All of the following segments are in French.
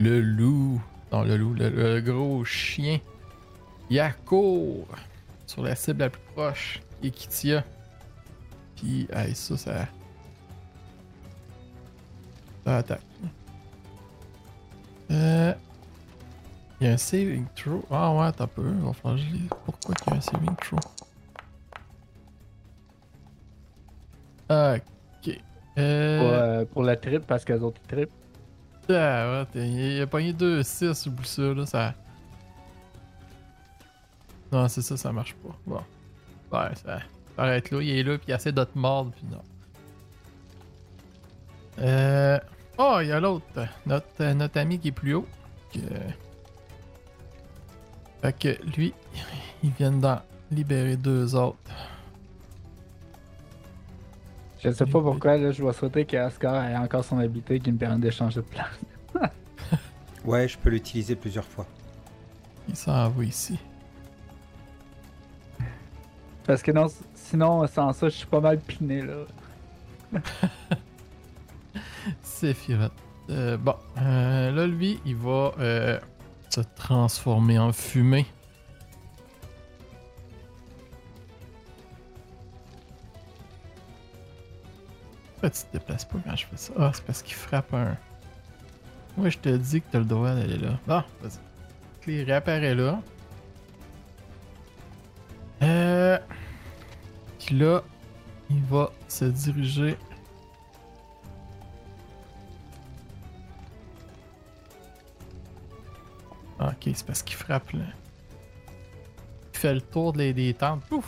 le loup. Non, le loup, le gros chien. Il accourt sur la cible la plus proche, qui est Kitia. Puis, hey, ça attaque. Il y a un saving throw. Ah ouais, t'as peu. Il va falloir que je lise. Pourquoi il y a un saving throw? Ok. Pour la trip, parce que les autres trip. Ah ouais, il a pogné 2-6 ou ça, là, ça... Non, c'est ça, ça marche pas. Bon. Ouais, ça arrête là, il est là, puis il essaie de te mordre, puis non. Oh, il y a l'autre. Notre ami qui est plus haut. Fait que lui, il vient d'en libérer 2 autres. Je sais pas pourquoi, là, je vais souhaiter qu'Ascar ait encore son habilité qui me permet d'échanger de place. Ouais, je peux l'utiliser plusieurs fois. Il s'en va ici. Parce que non, sinon, sans ça, je suis pas mal piné, là. Sephiroth. Bon, là, lui, il va se transformer en fumée. Pourquoi tu te déplaces pas quand je fais ça? Ah, c'est parce qu'il frappe un... Moi, je te dis que t'as le droit d'aller là. Bon, vas-y. Il réapparaît là. Puis là, il va se diriger... Ah, ok, c'est parce qu'il frappe là. Il fait le tour des tentes. Pouf!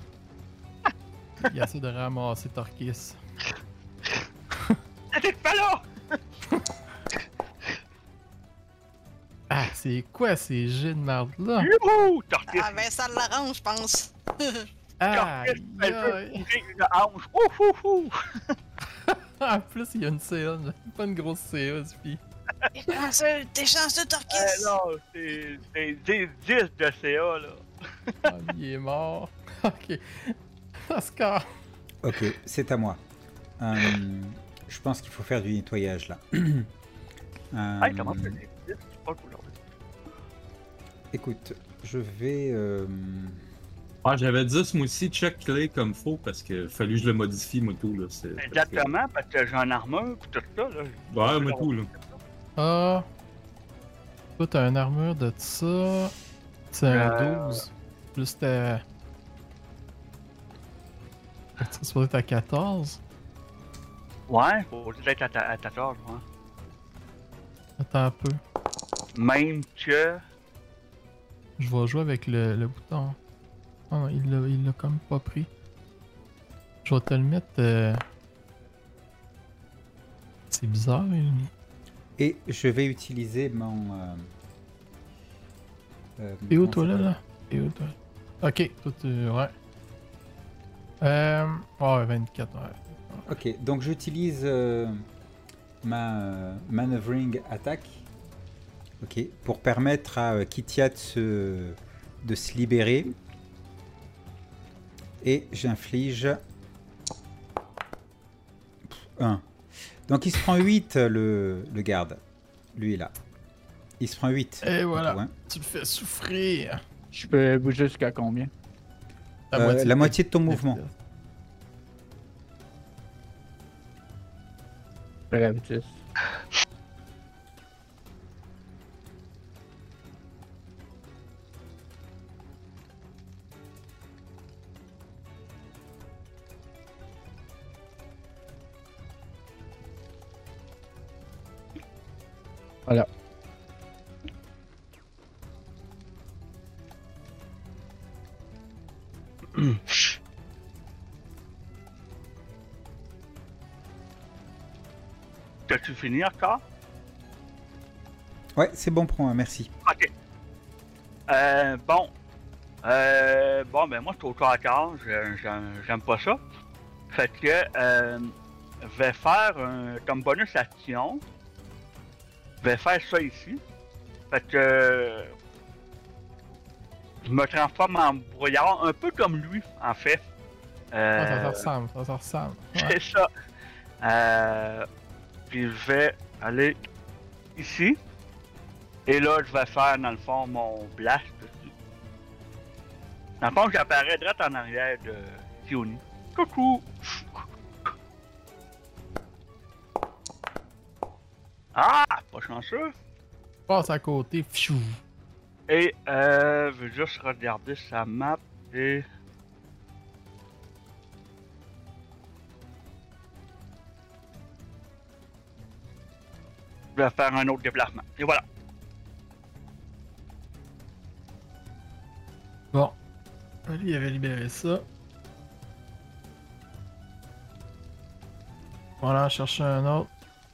Il essaie de ramasser Torquis. T'es pas là! Ah, c'est quoi ces jets de merde là? Youhou! Torquis! Ah ben ça l'arrange, je pense. Ah, Torquis, elle veut bouger une hanche. Ouf, ouf, ouf! En plus, il y a une CA, pas une grosse CA, puis. T'es chanceux, Torquis! Non, c'est 10 de CA, là. Ah, il est mort. Ok. Oscar. Ok, c'est à moi. Je pense qu'il faut faire du nettoyage là. Hey, comment tu fais? C'est pas cool, là. Écoute, je vais. Ah, j'avais 10 moi aussi, check clé comme faut parce que fallu que je le modifie, moi tout là. Exactement, parce que j'ai un armure pis tout ça, là. Ouais, moi tout là. Ah. Toi, t'as une armure de ça. C'est un 12. Plus ta. Tu supposé être à 14? Ouais, faut être à 14, ouais. Attends un peu. Même que... Je vais jouer avec le bouton. Ah non, il l'a comme pas pris. Je vais te le mettre. C'est bizarre, il. Et je vais utiliser mon. Et où comment toi ça là? Et où toi? Ok, toi tu. Ouais. Ouais, 24, ouais. Ok, donc j'utilise ma maneuvering attack. Ok, pour permettre à Kitia de se libérer. Et j'inflige 1. Donc il se prend 8 le garde. Lui là. Il se prend 8. Et voilà. Tout, hein. Tu le fais souffrir. Je peux bouger jusqu'à combien? La moitié de ton mouvement. Gravitus. Voilà. T'as-tu fini encore? Ouais, c'est bon pour moi, merci. Ok. Bon. Bon, ben moi, je suis au corps à corps. J'aime pas ça. Fait que, je vais faire comme bonus action. Je vais faire ça ici. Fait que, je me transforme en brouillard, un peu comme lui, en fait. Ça ressemble. Ouais. C'est ça. Puis je vais aller ici. Et là, je vais faire, dans le fond, mon blast dessus. Dans le fond, j'apparais direct en arrière de Fioni. Coucou! Ah! Pas chanceux! Passe à côté. Pfiou. Et je vais juste regarder sa map et... Je vais faire un autre déplacement. Et voilà. Bon. Lui, il avait libéré ça. Voilà, chercher un autre.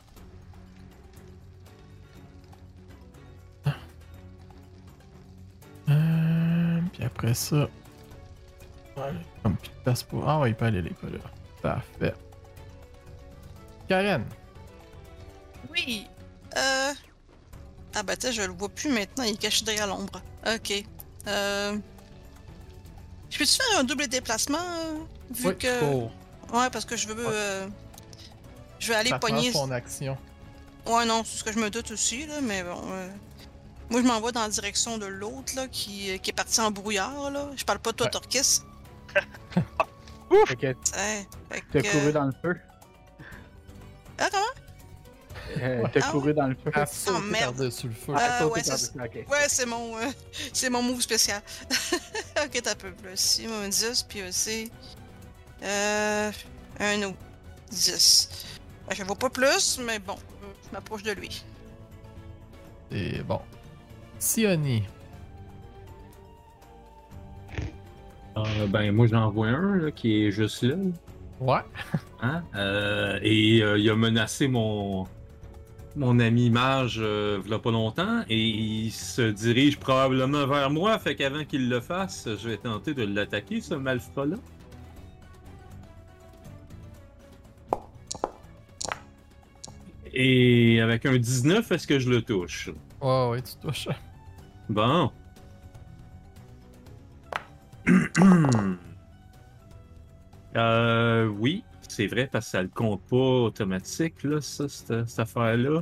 Puis après ça. Ouais, comme plus de place pour. Ah ouais, il peut aller, il est pas là. Parfait. Karen. Oui. Ah bah tiens, je le vois plus maintenant, il est caché derrière l'ombre. Ok. Je peux-tu faire un double déplacement vu Oui, que. cours. Ouais, parce que je veux. Je vais aller Ça pogner. prend son action. Ouais, non, c'est ce que je me doute aussi, là, mais bon. Moi, je m'en vais dans la direction de l'autre, là, qui est parti en brouillard, là. Je parle pas de toi, Ouais. Torquis. Fait que Fait t'as que- couru dans le feu. Ah, comment? T'as Ah couru dans le feu. À sauter merde. par-dessus le feu. Ah, sauté ouais, par-dessus, ok. Ouais, c'est mon move spécial. Ok, t'as peu plus. Si, moi, 10, puis aussi. Un autre. 10. Ben, je vois pas plus, mais bon, je m'approche de lui. C'est bon. Sioni. Ben, moi, j'en vois un là, qui est juste là. Ouais. Hein? Il a menacé mon ami mage v'là pas longtemps et il se dirige probablement vers moi. Fait qu'avant qu'il le fasse, je vais tenter de l'attaquer, ce malfrat-là. Et avec un 19, est-ce que je le touche? Ouais, ouais, tu touches. Bon. Oui, c'est vrai parce que ça le compte pas automatique, là, ça, cette affaire-là.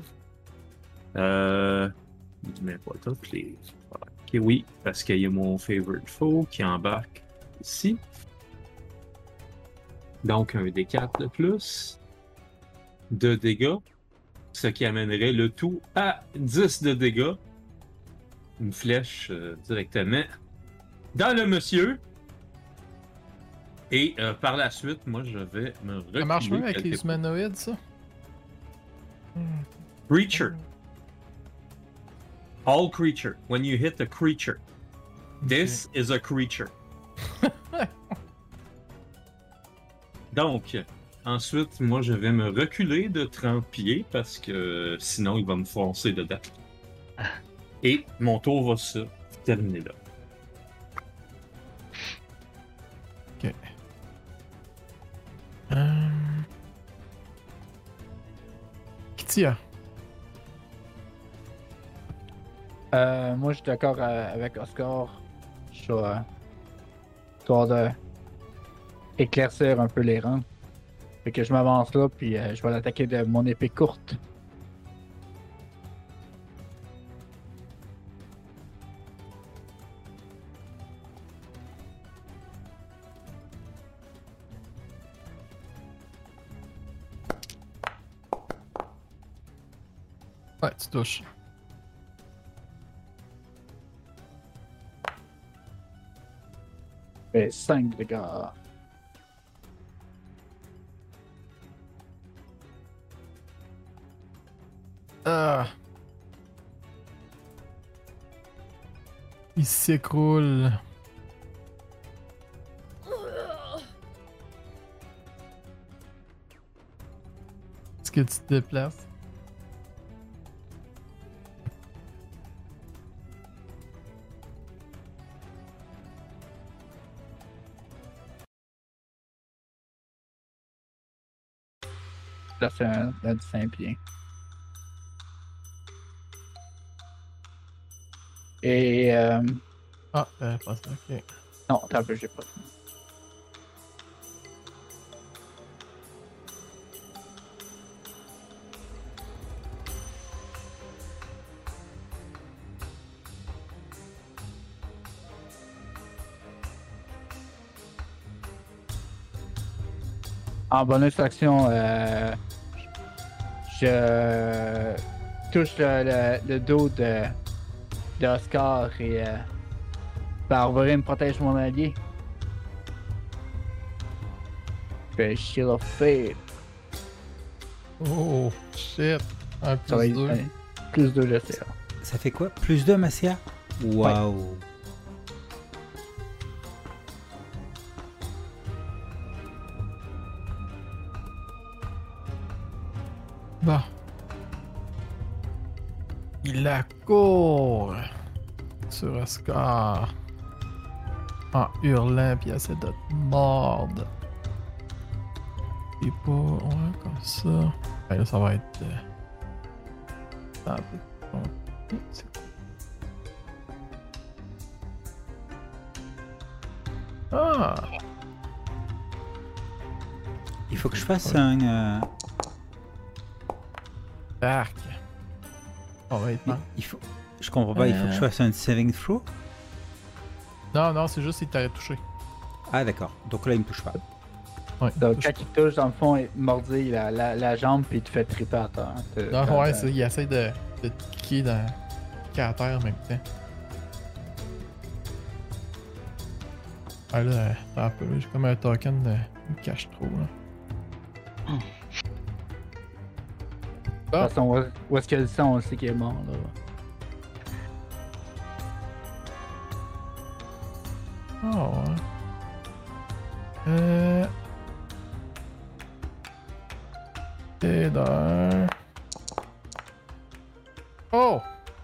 Mais pas toutes les. Ok, oui, parce qu'il y a mon favorite foe qui embarque ici. Donc un D4 de plus. 2 dégâts. Ce qui amènerait le tout à 10 de dégâts. Une flèche directement dans le monsieur. Et par la suite, moi, je vais me reculer. Ça marche même avec quelque les peu. humanoïdes, ça? Creature. All creature. When you hit a creature. This is a creature. Donc, ensuite, moi, je vais me reculer de 30 pieds parce que sinon, il va me foncer dedans. Et mon tour va se terminer là. Ok. Kitia. Moi, je suis d'accord avec Oscar sur histoire de éclaircir un peu les rangs. Fait que je m'avance là, puis je vais l'attaquer de mon épée courte. Ouais, tu touches. Fait 5 dégâts. Ah. Il s'écroule. Est-ce que tu te déplaces? Là, c'est un 5 pieds. Et Ah, pas ça, ok. non, t'as un peu, j'ai pas. En bonus action, je touche le dos de Oscar et Barbarin protège mon allié. Fais Shield of Fate. Oh, shit. Un Ça va plus être 2. plus 2 de CA. Ça fait quoi? Plus 2 ma CA? Waouh! Bon. Il la court sur Oscar en hurlant puis essaie de te mordre. Et pas. Ouais, comme ça. Ben là, ça va être. Un peu. C'est quoi? Ah! Il faut que je fasse un. Arc. On va être mal. Il faut. Je comprends pas, il faut que je fasse un saving throw? Non, non, c'est juste s'il t'aurait touché. Ah, d'accord. Donc là, il me touche pas. Ouais, Donc, touche. quand il touche, dans le fond, il mordit la jambe puis il te fait triper à terre. Non, ouais, il essaie de te kicker à terre en même temps. Ah là, un peu, j'ai comme un token de. Il me cache trop là. De toute façon, où est-ce qu'elle sent, on sait qu'il est mort, là. Oh ouais. Et d'un. Oh!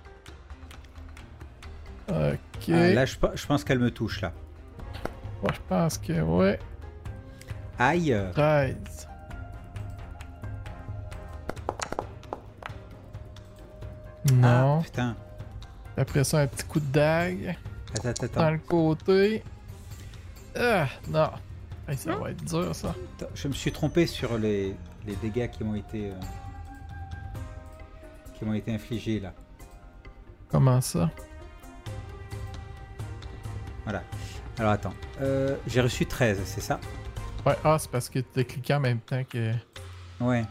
Ok. Ah, là, je pense qu'elle me touche, là. Moi, je pense que ouais. Aïe! 13. Non. Ah, putain. Après ça, un petit coup de dague Attends. dans le côté. Ah, non. Hey, ça va être dur, ça. Attends, je me suis trompé sur les dégâts qui m'ont été infligés, là. Comment ça? Voilà. Alors, attends. J'ai reçu 13, c'est ça? Ouais, ah, c'est parce que t'as cliqué en même temps que. Ouais.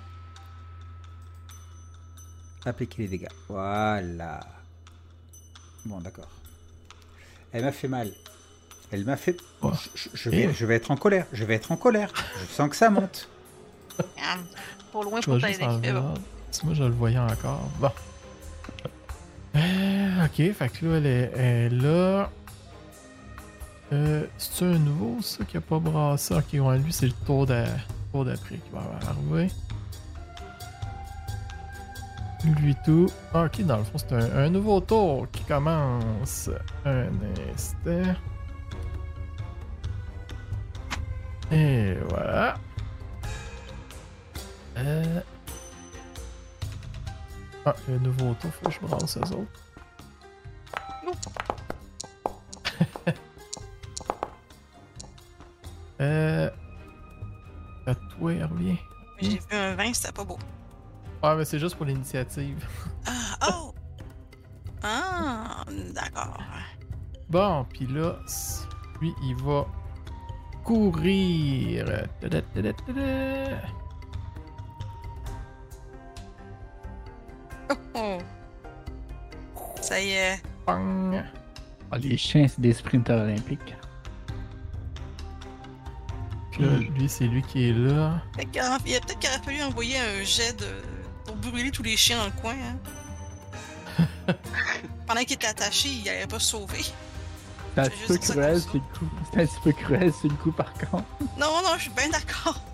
Appliquer les dégâts. Voilà. Bon, d'accord. Elle m'a fait mal. Elle m'a fait... Ouais. Je vais être en colère. Je sens que ça monte. Trop loin Je pour vais juste t'aider. Mais bon. enlever. Si moi je le voyais encore. Bon. Ok, fait que là, elle est là. C'est-tu un nouveau, ça, qui a pas brassé? Ok, ouais, lui, c'est le tour d'après qui va arriver. Lui tout. Ok, dans le fond, c'est un nouveau tour qui commence. Un instant. Et voilà. Ah, le nouveau tour, faut que je brasse eux autres. À toi, il revient. J'ai vu un 20, c'était pas beau. Ouais, mais c'est juste pour l'initiative. Ah, oh! Ah, d'accord. Bon, puis là, lui, il va courir. Oh. Ça y est. Pang. Ah, les chiens, c'est des sprinters olympiques. Puis là, lui, c'est lui qui est là. Fait qu'il a peut-être qu'il aurait fallu envoyer un jet pour brûler tous les chiens dans le coin. Hein. Pendant qu'il était attaché, il n'allait pas se sauver. C'est un Je petit vais peu juste dire ça cruel, comme c'est le coup. C'est un petit peu cruel, c'est le coup, par contre. Non, non, je suis bien d'accord.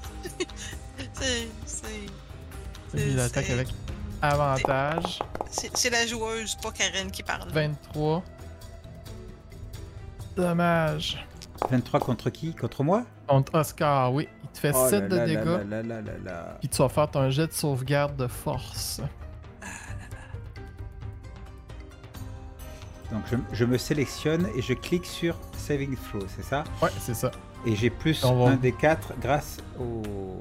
Il attaque avec avantage. C'est la joueuse, pas Karen, qui parle. 23. Dommage. 23 contre qui? Contre moi? Contre Oscar, oui. Il te fait 7 de dégâts. Là. Puis tu vas faire ton jet de sauvegarde de force. Donc je me sélectionne et je clique sur Saving Throw, c'est ça? Ouais, c'est ça. Et j'ai plus On va- un des 4 grâce au...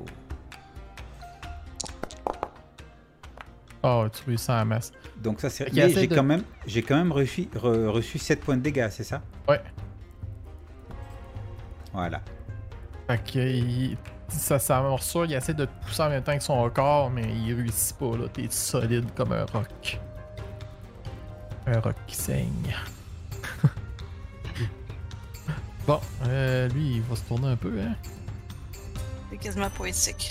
Oh, tu réussis en masse. Donc ça c'est... Fait qu'il Mais essaie j'ai quand même reçu 7 points de dégâts, c'est ça? Ouais. Voilà. Fait que sa morsure, il essaie de te pousser en même temps que son corps, mais il réussit pas, là. T'es solide comme un roc. Un roc qui saigne. Bon, lui, il va se tourner un peu, hein. C'est quasiment poétique.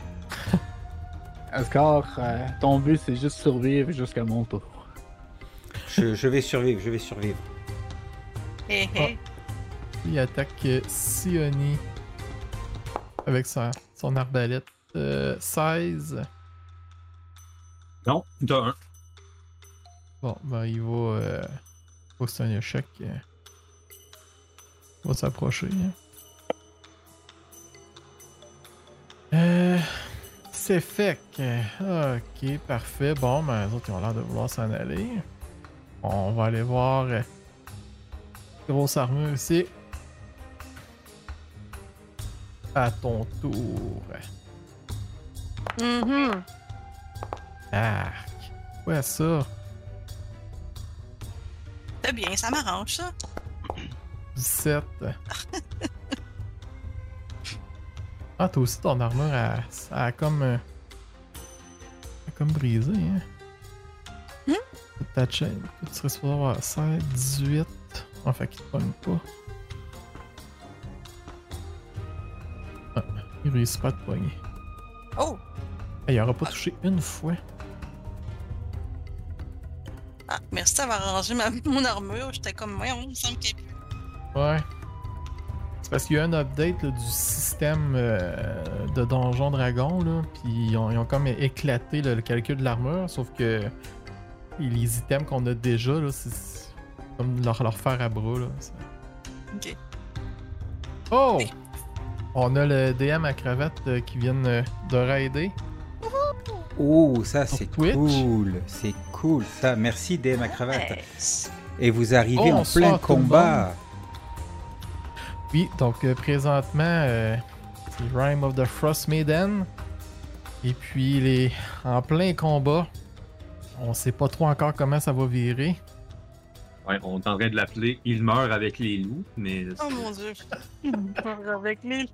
Oscar, ton but c'est juste survivre jusqu'à mon tour. Je vais survivre, je vais survivre. Hé hé. Il attaque Sioni avec son arbalète. 16. Non, t'as un. Bon, ben il va. Faut que c'est un échec. Il va s'approcher. C'est fait. Ok, parfait. Bon, ben les autres ils ont l'air de vouloir s'en aller. On va aller voir. Grosse armure ici. À ton tour. Mhm. Arc. Ouais, ça. C'est bien, ça m'arrange ça. 17. Ah, toi aussi, ton armure a comme brisé, hein? Ta chaîne. Tu serais supposé avoir 16, 18. Enfin, qu'il te pogne pas. Ah, il réussit pas à te pogner. Oh! Il aura pas touché une fois. Ah, merci d'avoir arrangé mon armure. J'étais comme, ouais, il me semble qu'il y a plus. Ouais. C'est parce qu'il y a un update là, du système de Donjon Dragon, là, puis ils ont comme éclaté le calcul de l'armure, sauf que les items qu'on a déjà, là, c'est comme leur faire à bras. Là, Ok. Oh! Oui. On a le DM à cravate qui vient de raider. Oh, ça c'est Twitch. cool. C'est cool ça. Merci DM à cravate. Ouais. Et vous arrivez en Bonsoir, plein tout le combat. Oui, donc présentement, c'est Rime of the Frost Maiden. Et puis, il est en plein combat. On sait pas trop encore comment ça va virer. Ouais, on est en train de l'appeler Il meurt avec les loups, mais. Oh mon dieu. Avec les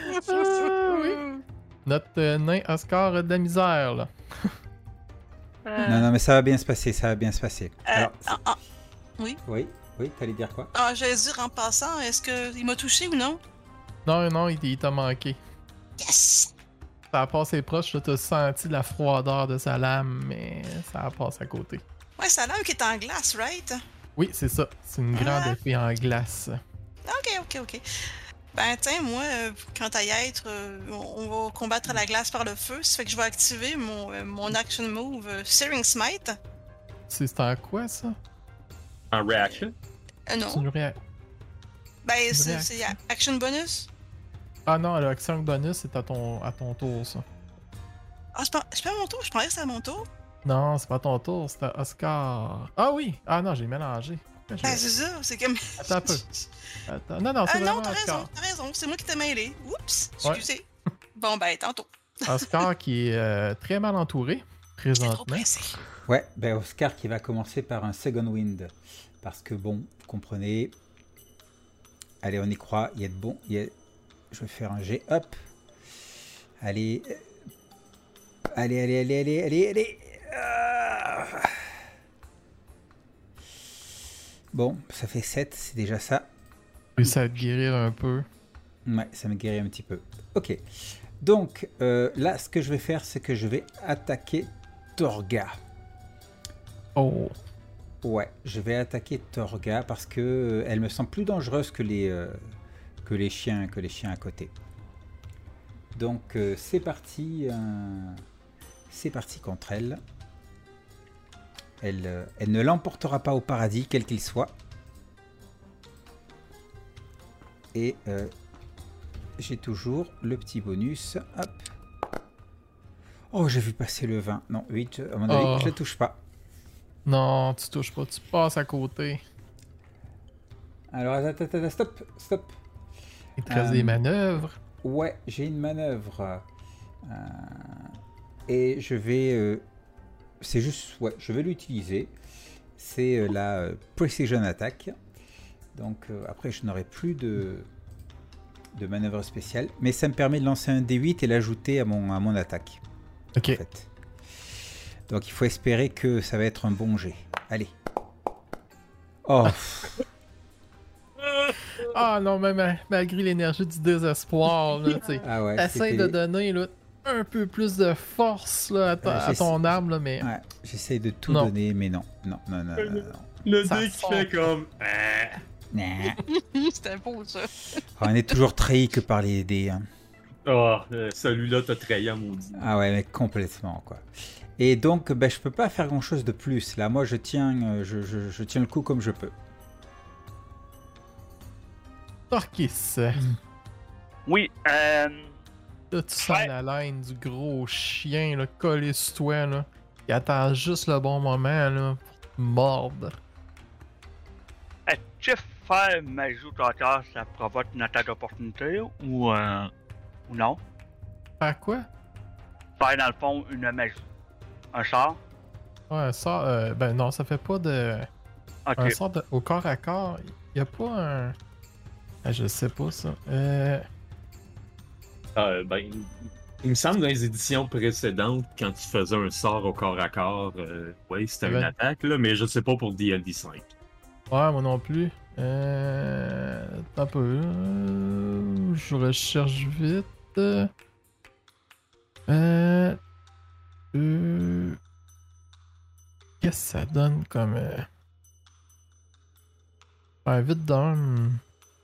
oui. Notre nain Oscar a de la misère, là. Non, mais ça va bien se passer, ça va bien se passer. Alors, oui. oui, t'allais dire quoi? Ah, j'allais dire en passant, est-ce qu'il m'a touché ou non? Non, il t'a manqué. Yes! Ça a passé proche, là, t'as senti la froideur de sa lame, mais ça a passé à côté. Ouais, ça a l'air qu'il est en glace, right? Oui, c'est ça. C'est une grande épée en glace. Ok. Ben, tiens, moi, quant à y être, on va combattre la glace par le feu. Ça fait que je vais activer mon action move Searing Smite. C'est en quoi, ça? En reaction? C'est Non. une Ben, réaction. c'est action bonus. Ah non, l'action bonus, c'est à ton tour, ça. Ah, c'est pas mon tour? Je pensais que c'était à mon tour. Non, c'est pas ton tour, c'est à Oscar. Ah oui! Ah non, j'ai mélangé. Ben, c'est ça, c'est comme... Attends un peu. Attends. Non, c'est non, vraiment Oscar. t'as raison, c'est moi qui t'ai mêlé. Oups, Ouais. excusez. Bon, ben, tantôt. Oscar qui est très mal entouré, J'étais trop présentement. pressé. Ouais, ben Oscar qui va commencer par un second wind. Parce que bon, vous comprenez. Allez, on y croit, il y a de bon. Je vais faire un G, hop. Allez. Allez. Ah. Bon, ça fait 7, c'est déjà ça. Réussi à te guérir un peu. Ouais, ça me guérit un petit peu. Ok. Donc, là, ce que je vais faire, c'est que je vais attaquer Torga. Oh. Ouais, je vais attaquer Torga parce que elle me semble plus dangereuse que les chiens à côté. Donc, c'est parti. C'est parti contre elle. Elle ne l'emportera pas au paradis, quel qu'il soit. Et j'ai toujours le petit bonus. Hop. Oh, j'ai vu passer le 20. Non, 8, à mon avis, je ne touche pas. Non, tu touches pas, tu passes à côté. Alors, attends, stop. Il te reste des manœuvres. Ouais, j'ai une manœuvre. Et je vais... c'est juste... Ouais, je vais l'utiliser. C'est la Precision Attack. Donc, après, je n'aurai plus de de manœuvre spéciale, mais ça me permet de lancer un D8 et l'ajouter à mon attaque. Ok. En fait. Donc il faut espérer que ça va être un bon jet. Allez. Oh. Ah non, mais malgré l'énergie du désespoir, là, tu sais. Ah ouais. T'essayes de donner là, un peu plus de force là, à ton arme, là, mais. Ouais, j'essaye de tout Non. donner, mais non. Non. Le Ça dé qui sort. fait comme. Nah. C'était beau, ça. On est toujours trahi que par les dés. Hein. Oh, celui-là t'a trahi à maudit. Ah ouais, mais complètement, quoi. Et donc, je peux pas faire grand-chose de plus. Là, moi, je tiens, je tiens le coup comme je peux. Torquis. Oui, Là, tu sens Ouais. la laine du gros chien là, collé sur toi, là. Il attend juste le bon moment, là, pour te mordre. est-ce que faire magie au tracteur, ça provoque une attaque d'opportunité ou non? Faire quoi? Faire dans le fond une magie. Un char? Ouais, ça, ben non, ça fait pas de. Ok. Un sort au corps à corps. Y a pas un. Ah, je sais pas ça. Ben, il me semble dans les éditions précédentes, quand tu faisais un sort au corps à corps, oui, c'était Ouais. une attaque, là, mais je sais pas pour D&D 5. Ouais, moi non plus. Attends un peu. Je recherche vite. Qu'est-ce que ça donne comme. Vite d'un.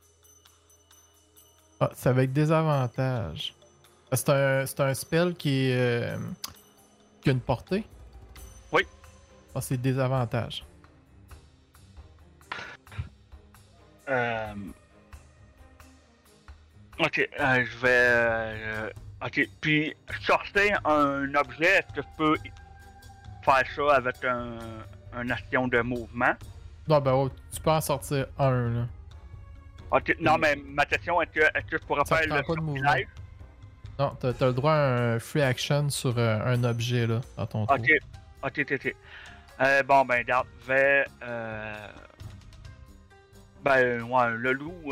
Ah, c'est avec des avantages. C'est un spell qui est. Qui a une portée? Oui. Ah, c'est des avantages. Ok, je vais. Ok, puis sortir un objet, est-ce que je peux faire ça avec un action de mouvement? Non, ben, oh, tu peux en sortir un, là. Ok, non, mais ma question est est-ce que je pourrais Ça faire prend le pas de mouvement. sortilège? Non, t'as le droit à un free action sur un objet, là, dans ton tour. Ok. Bon, ben, regarde, ben, ouais, le loup.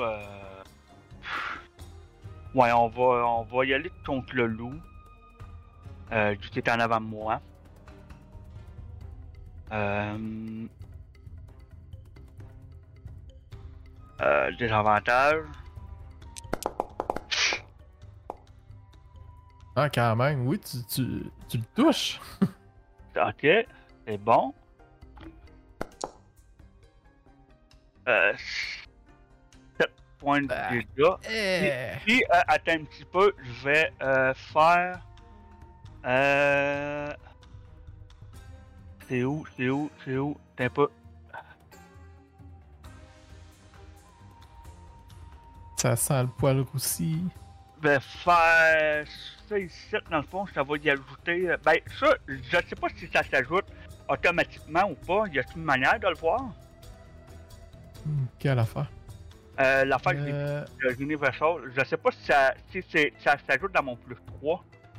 Ouais, on va y aller contre le loup. Qui est en avant de moi. Des avantages. Ah, quand même, oui, tu le touches. Ok, c'est bon. 7 points de Ah. dégâts. Eh. Puis, attends un petit peu, je vais faire. C'est où? T'es un peu. Ça sent le poil roussi. Je vais faire ça ici, dans le fond, ça va y ajouter. Ben, ça, je sais pas si ça s'ajoute automatiquement ou pas. Y a-t-il une manière de le voir? Quelle affaire? L'affaire de Universal, je sais pas si ça s'ajoute dans mon plus 3.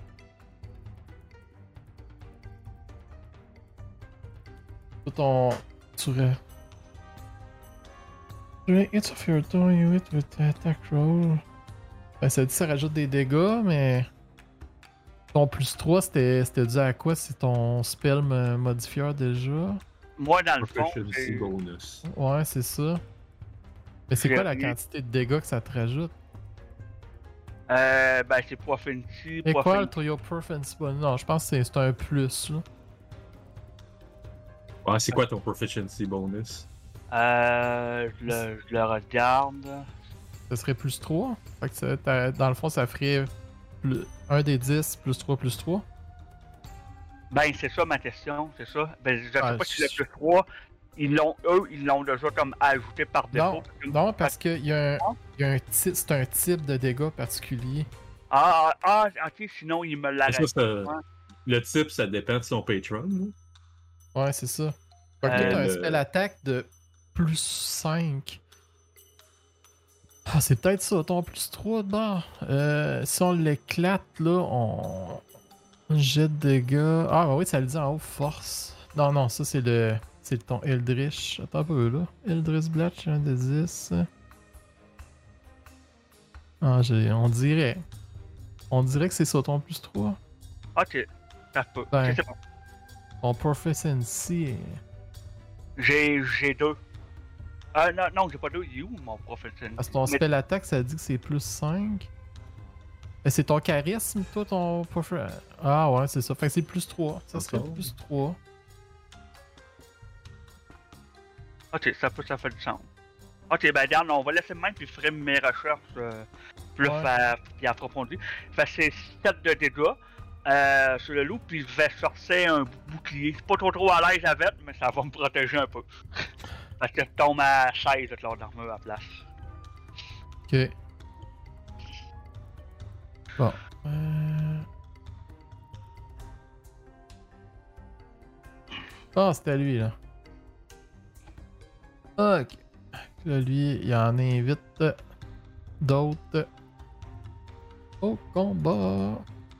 Tu During each of your turn, you hit with the attack roll. Ben, ça dit que ça rajoute des dégâts, mais. Ton plus 3, c'était dû à quoi? C'est ton spell modifier déjà? Moi, dans le fond, Proficiency bonus. Ouais, c'est ça. Mais c'est J'ai quoi la mis- quantité de dégâts que ça te rajoute? ben, c'est Proficiency, Et quoi le trio Proficiency? Non, je pense que c'est un plus, là. Ouais, c'est quoi ton proficiency bonus? je le regarde. Ça serait plus 3. Fait que dans le fond, ça ferait 1 des 10 plus 3 plus 3. Ben, c'est ça ma question, c'est ça. Ben, je sais Ah, pas si le plus 3, ils l'ont déjà comme ajouté par défaut. Non, parce que c'est un type de dégâts particulier. Ok, sinon il me l'arrête. Le type, ça dépend de son patron. Là. Ouais, c'est ça. Fait que toi, t'as un le- spell attaque de plus 5. Ah, c'est peut-être ça, ton plus 3 dedans. Si on l'éclate, là, on jette de dégâts. Ah, bah oui, ça le dit en haut, force. Non, ça, c'est ton Eldritch. Attends un peu, là. Eldritch Blast, 1 des 10. Ah, on dirait. On dirait que c'est ça ton plus 3. Ok, ça peut. Ben. C'est bon. Ton proficiency. J'ai 2. Non, j'ai pas 2. Il est où mon professionnel? Parce que ton spell attack, ça dit que c'est plus 5. C'est ton charisme, toi, ton proficiency. Ah ouais, c'est ça. Fait que c'est plus 3. Ça serait Encore. plus 3. Ok, ça fait du sens. Ok, ben regarde, on va laisser le même puis je ferai mes recherches plus puis approfondies. Fait que c'est 7 de dégâts sur le loup, puis je vais sortir un bouclier. Je suis pas trop à l'aise avec, mais ça va me protéger un peu. Parce que je tombe à 16 de l'ordre d'armure à la place. Ok. Bon. Ah, c'était lui, là. Ok. Là, lui, il en invite d'autres au combat.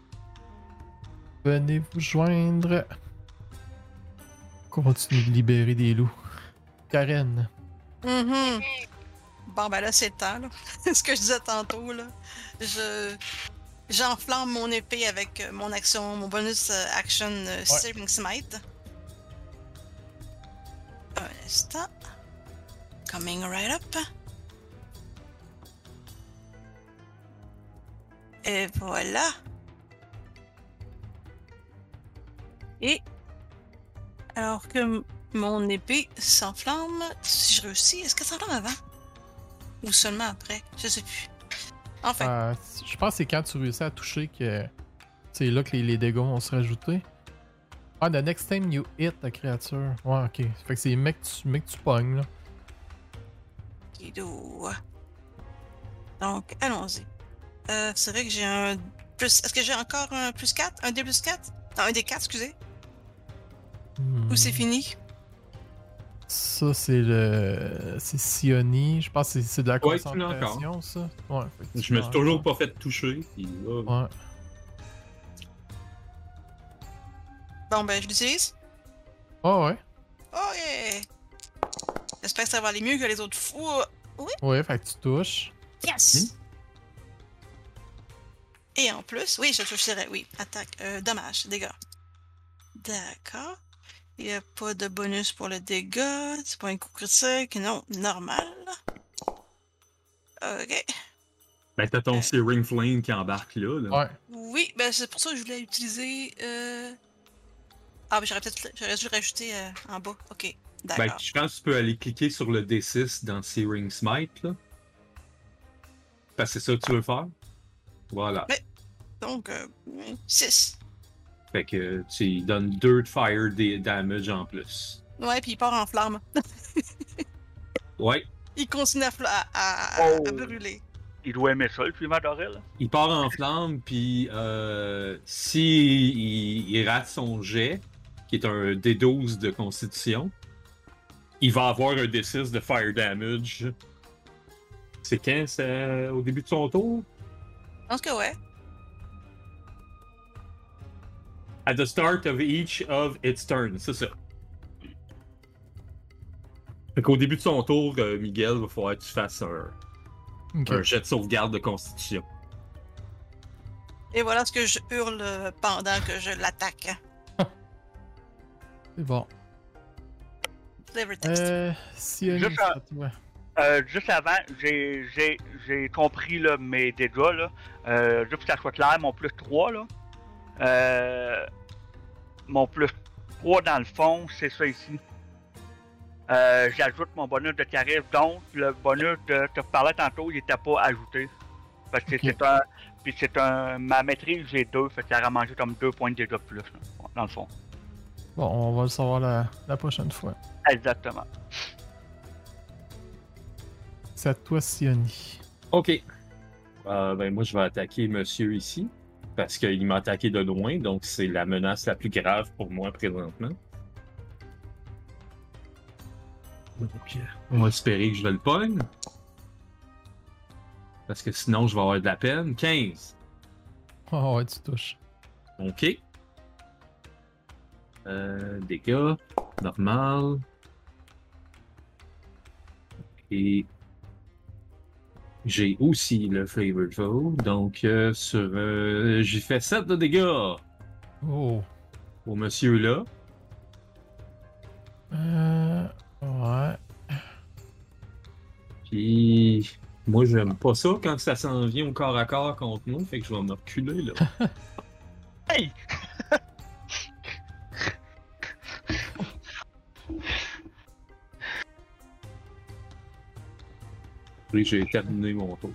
Venez vous joindre. Continue de libérer des loups. Karen. Mhm. Bon, ben là, c'est le temps, là. Ce que je disais tantôt, là. J'enflamme mon épée avec mon action, mon bonus action Searing Smite. Un instant. Coming right up. Et voilà. Et alors que mon épée s'enflamme, si je réussis, est-ce qu'elle s'enflamme avant? Ou seulement après? Je sais plus. Enfin. Je pense que c'est quand tu réussis à toucher que c'est là que les dégâts vont se rajouter. Ah, the next time you hit ta créature. Ouais, ok. Fait que c'est mec que tu pognes, là. Kido. Donc, allons-y. C'est vrai que j'ai un plus. Est-ce que j'ai encore un plus 4? Un D plus 4? Non, un D 4, excusez. Ou c'est fini? Ça, c'est le. C'est Sioni. Je pense que c'est de la Ouais, tu l'as concentration, ça. Ouais, fait que Je me suis toujours encore. pas fait toucher. Puis là, Ouais. Bon, ben, je l'utilise. Ah ouais. Oh yeah! J'espère que ça va aller mieux que les autres fois. Oui. Ouais, fait que tu touches. Yes! Et en plus, oui, je toucherai. Oui, attaque. Dommage, dégâts. D'accord. Il n'y a pas de bonus pour le dégât. C'est pas un coup critique. Non, normal. Ok. ben, t'as ton Searing Flame qui embarque là. Ouais. Oui, ben c'est pour ça que je voulais utiliser. Ah, ben j'aurais dû rajouter en bas. Ok, Ben, d'accord. je pense que tu peux aller cliquer sur le D6 dans Searing Smite, là. Parce que c'est ça que tu veux faire. Voilà. Mais- Donc, 6. Fait que tu donnes 2 de fire damage en plus. Ouais, puis il part en flamme. Ouais. Il continue à Oh. brûler. Il doit aimer ça, le suivant d'Aurel. Il part en flamme, puis si il rate son jet, qui est un D12 de constitution, il va avoir un D6 de fire damage. C'est quand? C'est au début de son tour? Je pense que ouais. At the start of each of its turns, c'est ça. Fait qu'au début de son tour, Miguel, va falloir que tu fasses Ok. un jet de sauvegarde de constitution. Et voilà ce que je hurle pendant que je l'attaque. C'est bon. Flavor text. Sioni, Juste c'est à toi. Juste avant, j'ai compris là, mes dégâts. Là. Juste pour que ça soit clair, mon plus 3, là. Mon plus 3 dans le fond, c'est ça ici. J'ajoute mon bonus de charisme, donc le bonus de te parlais tantôt, il était pas ajouté. Parce que Ok. c'est un. Puis c'est un. Ma maîtrise, j'ai 2, fait que ça a mangé comme 2 points de dégâts de plus, là, dans le fond. Bon, on va le savoir la prochaine fois. Exactement. C'est à toi, Sioni. Ok. Ben moi, je vais attaquer monsieur ici. Parce qu'il m'a attaqué de loin, donc c'est la menace la plus grave pour moi présentement. Donc, on va espérer que je le pogne. Parce que sinon, je vais avoir de la peine. 15. Oh ouais, tu touches. Ok. Dégâts. Normal. Et J'ai aussi le Flavorful, donc j'ai fait 7 de dégâts Oh. au monsieur là. Ouais. Puis moi j'aime pas ça quand ça s'en vient au corps à corps contre nous, fait que je vais me reculer là. Hey! Et j'ai terminé mon tour.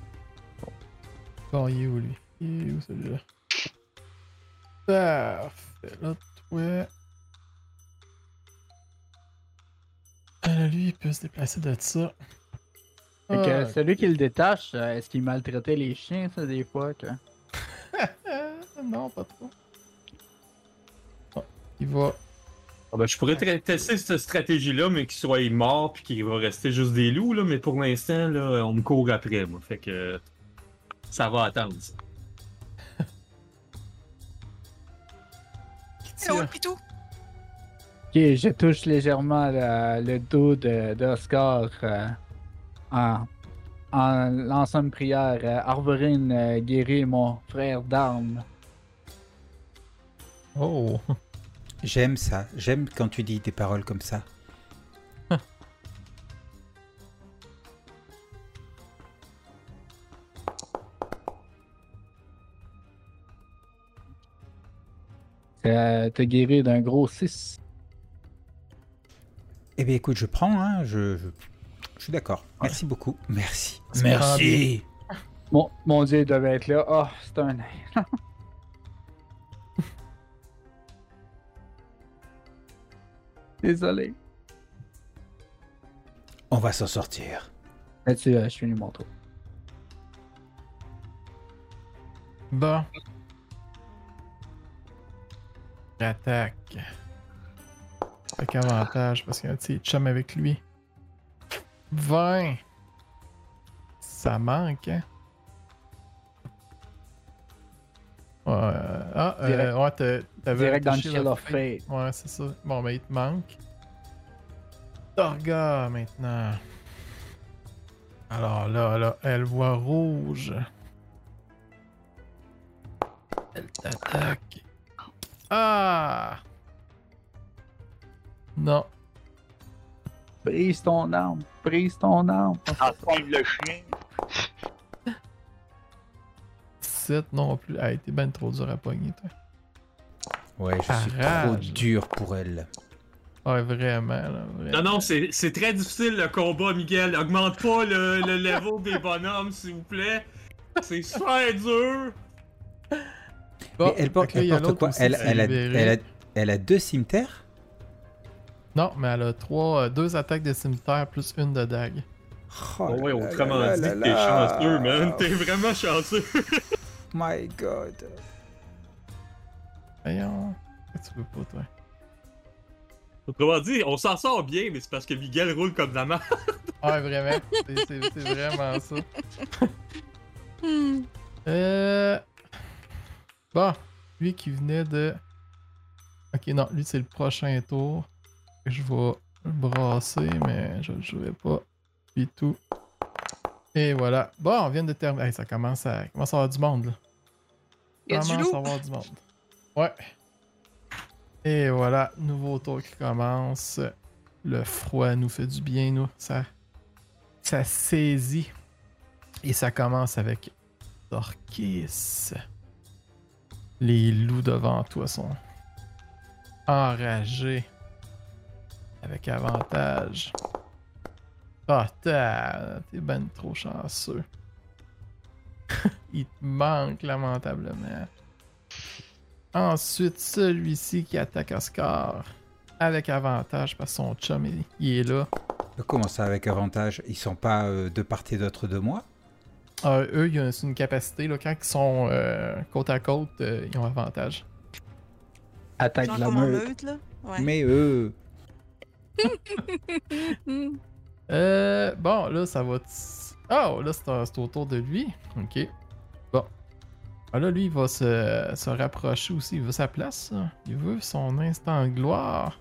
Bon, il est où lui? Il est où celui-là? Parfait. Là, toi. Lui, il peut se déplacer de ça. Fait que Ah, celui qui le détache, est-ce qu'il maltraitait les chiens, ça, des fois? Que... non, pas trop. Bon, il va. Ah ben, je pourrais tester cette stratégie-là, mais qu'il soit mort puis qu'il va rester juste des loups, là, mais pour l'instant, là, on me court après, moi. Fait que ça va attendre, ça. Hello, le pitou! Ok, je touche légèrement le dos d'Oscar en lançant une prière. Arvorine, guéris mon frère d'armes. Oh! J'aime ça. J'aime quand tu dis des paroles comme ça. Te guérir d'un gros 6. Eh bien, écoute, je prends, hein. Je suis d'accord. Merci beaucoup. Merci. Ça Merci. Mon dieu, il devait être là. Oh, c'est un nain. Désolé. On va s'en sortir. Là-dessus, je finis mon tour. Bon. J'attaque. Avec avantage parce qu'il y a un petit chum avec lui. 20. Ça manque, hein? Direct. Ouais, t'avais Direct dans le touché Shield la of fête. Fate. Ouais, c'est ça. Bon, ben, il te manque. Torga, maintenant. Alors là, elle voit rouge. Elle t'attaque. Ah! Non. Brise ton arme. Brise ton arme. En pointe le chien. 7 non plus. Ah, t'es ben trop dur à pogner, toi. Ouais, je suis trop Arrage. dur pour elle. Ouais, vraiment, là. Vraiment. Non, c'est très difficile le combat, Miguel. Augmente pas le level des bonhommes, s'il vous plaît. C'est super dur. Bon, Mais elle porte, fait que là, il y a elle porte l'autre quoi aussi qui s'est libéré. elle a 2 cimetières? Non, mais elle a 2 attaques de cimetière plus une de dague. Oh Oh ouais, là autrement là dit là que t'es là. chanceux, man. T'es vraiment chanceux. My God. Voyons. Qu'est-ce que tu veux pas, toi? Autrement dit, on s'en sort bien, mais c'est parce que Miguel roule comme de la merde. Ouais, vraiment. C'est vraiment ça. Hmm. Bon, lui qui venait de... Ok, non, lui c'est le prochain tour. Je vais le brasser, mais je le jouerai pas. Puis tout. Et voilà. Bon, on vient de terminer. Hey, ça commence à avoir du monde, là. Il y a du Commence loup. à avoir du monde. Ouais. Et voilà, nouveau tour qui commence. Le froid nous fait du bien, nous. Ça saisit. Et ça commence avec Torquis. Les loups devant toi sont enragés. Avec avantage. Ah, t'es ben trop chanceux. Il te manque lamentablement. Ensuite, celui-ci qui attaque Oscar. Avec avantage parce que son chum il est là. Comment ça avec avantage? Ils sont pas de part et d'autre de moi? Eux, c'est une capacité. Là, quand ils sont côte à côte, ils ont avantage. Attaque Genre de la comme en meute. meute, là. Ouais. Mais eux... Hmm. Bon, là, ça va... Oh, là, c'est au tour de lui. Ok. Bon. Ah, là, lui, il va se rapprocher aussi. Il veut sa place. Ça. Il veut son instant de gloire.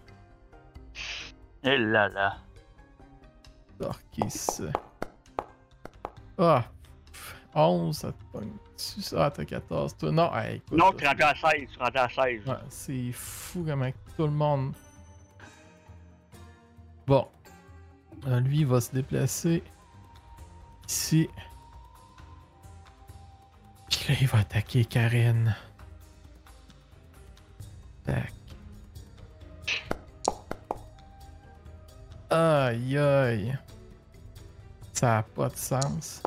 Et là là. Torquis. Ah! 11, ça te pogne. Ah, t'as 14, toi. Non, hey, écoute. Non, là, tu rentres à 16. Tu rentres à 16. ouais, c'est fou comment tout le monde. Bon. Lui, il va se déplacer ici. Puis là, il va attaquer Karen. Tac. Aïe aïe. Ça a pas de sens.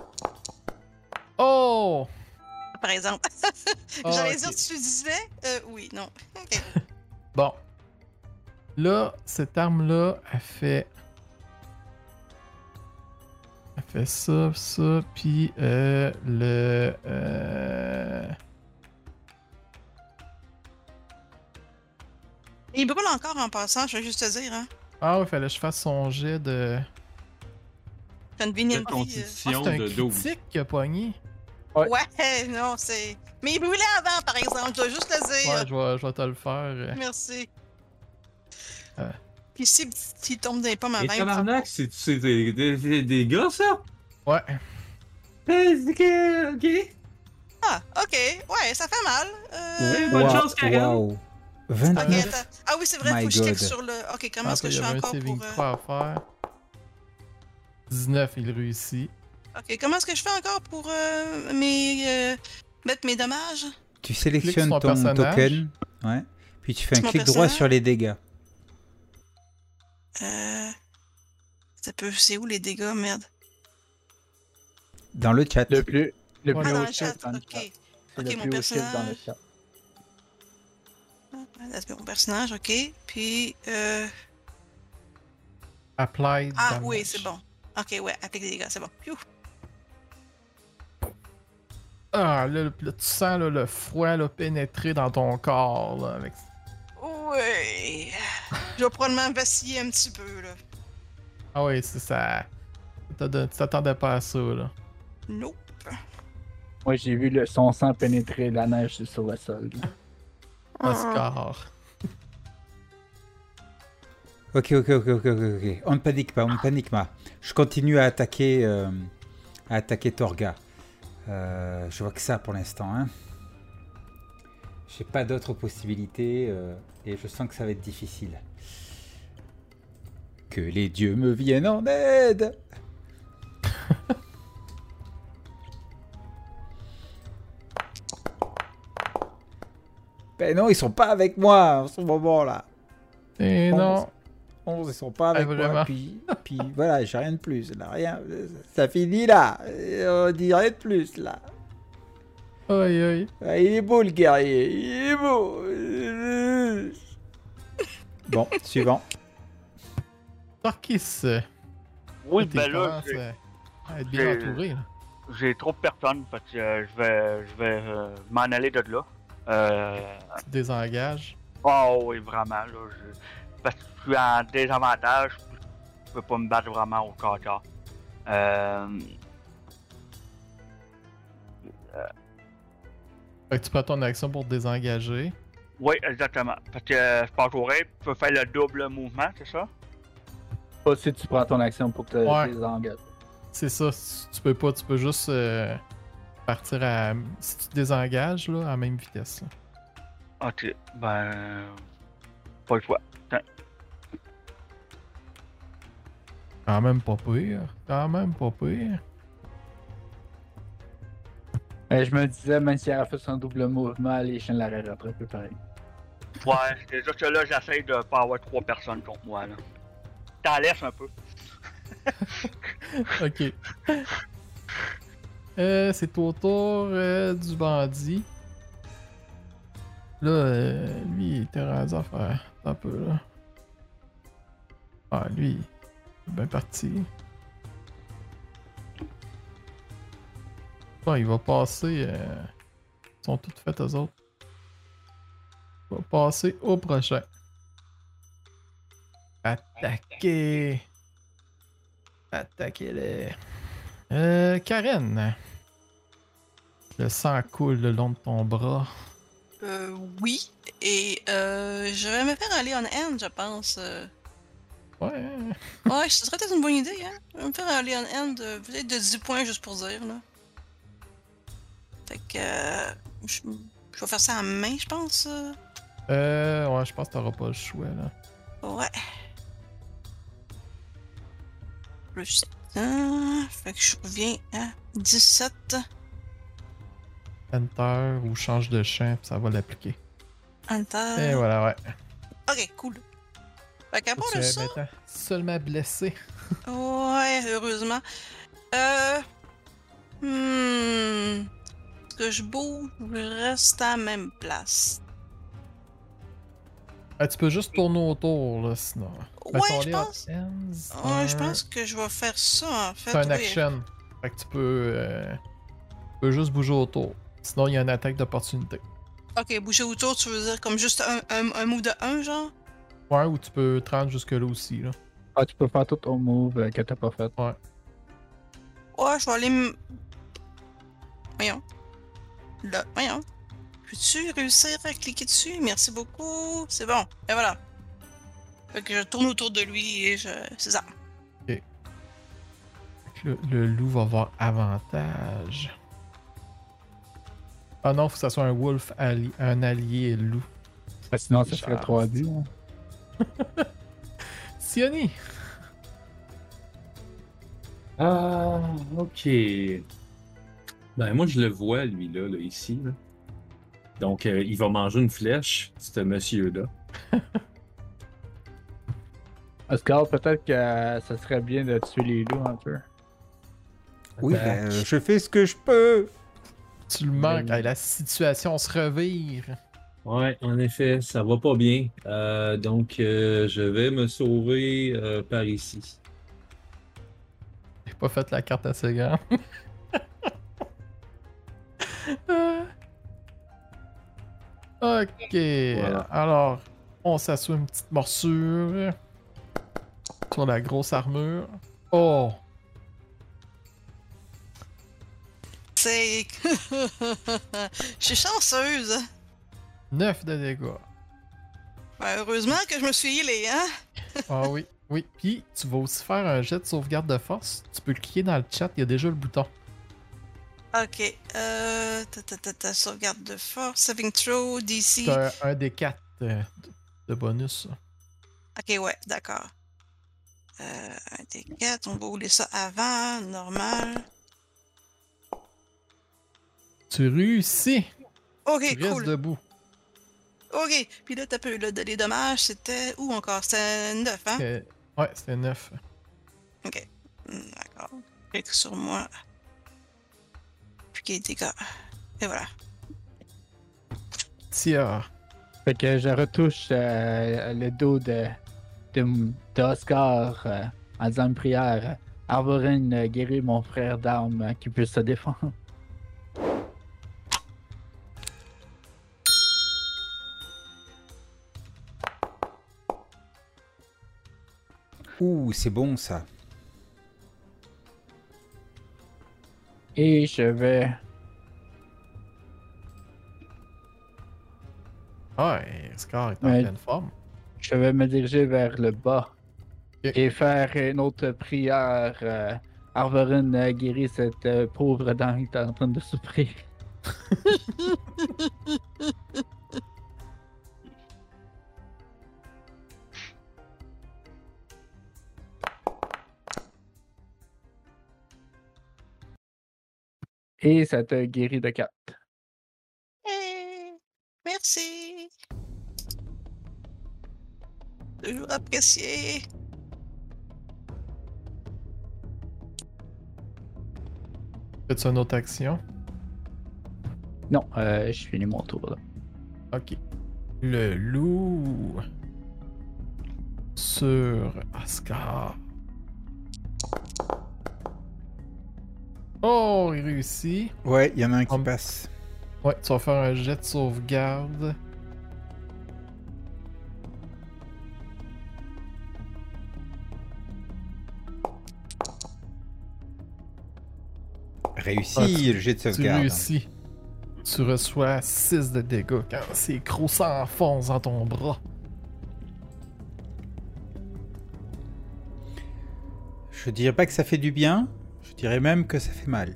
Oh! Par exemple. Ah, J'allais ok. dire, tu disais? Oui, non. Ok. Bon. Là, cette arme-là, elle fait ça, puis Il brûle encore en passant, je vais juste te dire, hein. Ah ouais, fallait que je fasse son jet de... T'as une De vénalité. Ah, constitution c'est un de 12. critique qui a pogné. Ouais, non, c'est. Mais il brûlait avant, par exemple, je dois juste le dire. Ouais, je vais te le faire. Merci. Euh. Puis s'il tombe dans les pommes Et avant, tabarnak, c'est des gars, ça? Ouais. Ok. Ah, ok. Ouais, ça fait mal. Ouais, bonne chance, Karen. Wow. Ok, 29. attends. Ah oui, c'est vrai, My faut que je clique God. sur le. Ok, comment Ah, est-ce que il je y fais avait un encore saving pour. throw à faire. 19, il réussit. Ok, comment est-ce que je fais encore pour mettre mes dommages? Tu Clique sélectionnes sur ton ton personnage. token. Ouais. Puis tu fais un Sur mon clic droit personnage. sur les dégâts. Ça peut. C'est où les dégâts, merde? Dans le chat. Le plus Ouais. haut Ah, dans le chiffre chat, dans le ok. chat. C'est Ok, le mon plus haut chiffre dans le personnage. chat. Là, c'est mon personnage, ok. Puis. Apply Ah damage. oui, c'est bon. Ok, ouais, applique les dégâts, c'est bon. Pfiou. Ah, là, tu sens là, le froid là, pénétrer dans ton corps. Là, avec... Oui. Je vais probablement vaciller un petit peu, là. Ah oui, c'est ça. Tu t'attendais pas à ça, là. Nope. Moi, j'ai vu son sang pénétrer la neige sur le sol. Oscar. Ok. On ne panique pas. Je continue à attaquer Torga. Je vois que ça pour l'instant. Hein. J'ai pas d'autres possibilités et je sens que ça va être difficile. Que les dieux me viennent en aide. Ben non, ils sont pas avec moi en ce moment-là. Et non. 11, ils sont pas avec moi. vraiment. Puis voilà, j'ai rien de plus. Là, rien. Ça finit là. On dit rien de plus là. Aïe aïe. Ah, il est beau le guerrier. Il est beau. Bon, suivant. Tarkis. Oui, T'es ben là, commences à être bien j'ai- entouré, là. j'ai trop de personnes, fait que je vais m'en aller de là. Tu te désengages. Oh oui, vraiment, là. Parce que je suis en désavantage, je peux pas me battre vraiment au corps à corps. Fait que tu prends ton action pour te désengager. Oui, exactement. Parce que je passe au raid, tu peux faire le double mouvement, c'est ça? Pas si tu prends ton action pour te Ouais. désengager. C'est ça, tu peux pas, tu peux juste partir à. Si tu te désengages, là, à la même vitesse. Là. Ok, ben. Pas le choix. Quand même pas pire. Quand même pas pire. Je me disais, même si elle a fait son double mouvement, les chiens l'auraient rattrapé pareil. Ouais, c'est juste que là, j'essaye de pas avoir 3 personnes contre moi, là. T'en laisses un peu. Ok. C'est au tour du bandit. Là, lui, il était rendu à faire un peu, là. Ah, lui, il est bien parti. Bon, il va passer. Ils sont toutes faites, eux autres. Il va passer au prochain. Attaquez! Attaquez-les! Karen! Le sang coule le long de ton bras. Oui. Et je vais me faire aller on hand, je pense. Ouais. Ouais, ce serait peut-être une bonne idée, hein. On va me faire un Leon End peut-être de 10 points juste pour dire, là. Fait que. Je vais faire ça en main, je pense. Ouais, je pense que t'auras pas le choix, là. Ouais. Plus 7. Fait que je reviens à 17. Enter ou change de champ, puis ça va l'appliquer. Enter. Et voilà, ouais. Ok, cool. Fait qu'à part Tu de es ça. maintenant seulement blessé. Ouais, heureusement. Est-ce que je bouge ou je reste à la même place? Tu peux juste tourner autour, là, sinon. Ouais, ton je Leon pense. Ends, Ouais, je pense que je vais faire ça en fait. c'est un oui. action. Fait que tu peux juste bouger autour. Sinon, il y a une attaque d'opportunité. Ok, bouger autour, tu veux dire comme juste un move de 1, genre? Ouais, ou tu peux te rendre jusque-là aussi, là. Ah, tu peux faire tout ton move que t'as pas fait. Ouais. Ouais, je vais aller Voyons. Là, voyons. Peux-tu réussir à cliquer dessus? Merci beaucoup. C'est bon. Et voilà. Fait que je tourne autour de lui et c'est ça. Fait que le loup va avoir avantage. Ah non, faut que ça soit un wolf, un allié loup. Sinon, ça serait Charles. 3D. Hein. Sioni! Ah, ok. Ben, moi, je le vois, lui, là ici. Là. Donc, il va manger une flèche, ce monsieur-là. Oscar, peut-être que ça serait bien de tuer les loups un peu. Oui, je fais ce que je peux. Tu le manques. Hey, la situation se revire. Ouais, en effet, ça va pas bien. Donc, je vais me sauver par ici. J'ai pas fait la carte assez grande. Ok. Voilà. Alors, on s'assoit une petite morsure sur la grosse armure. Oh! C'est. Je suis chanceuse. 9 de dégâts. Ben, heureusement que je me suis healée, hein? Ah oui, oui. Puis, tu vas aussi faire un jet de sauvegarde de force. Tu peux cliquer dans le chat, il y a déjà le bouton. Ok. Sauvegarde de force, saving throw, DC. C'est un des 4 de bonus. Ça. Ok, ouais, d'accord. Un des 4, on va rouler ça avant, normal. Tu réussis. Ok, Tu restes cool. debout. Ok, puis là, t'as peu, là, les dommages, c'était où encore? C'était 9, hein? Ouais, c'était 9. Ok. D'accord. Clique sur moi. Puis dégâts. Et voilà. Tia. Fait que je retouche le dos d'Oscar en disant une prière. Arvorin guérit mon frère d'armes qui peut se défendre. Ouh, c'est bon ça. Et je vais. Ouais, Scar est en Ouais. pleine forme. Je vais me diriger vers le bas Ok. et faire une autre prière. Arvorin guérit cette pauvre dame qui est en train de souffrir. Et ça te guérit de 4. Hey, merci. Toujours apprécié. Fais-tu une autre action? Non, je finis mon tour là. Ok. Le loup. Sur Oscar. Oh, il réussit. Ouais, il y en a un qui Hum. passe. Ouais, tu vas faire un jet de sauvegarde. Réussi le jet de Tu sauvegarde. réussis. Tu reçois 6 de dégâts quand ces crocs s'enfoncent dans ton bras. Je dirais pas que ça fait du bien, je dirais même que ça fait mal.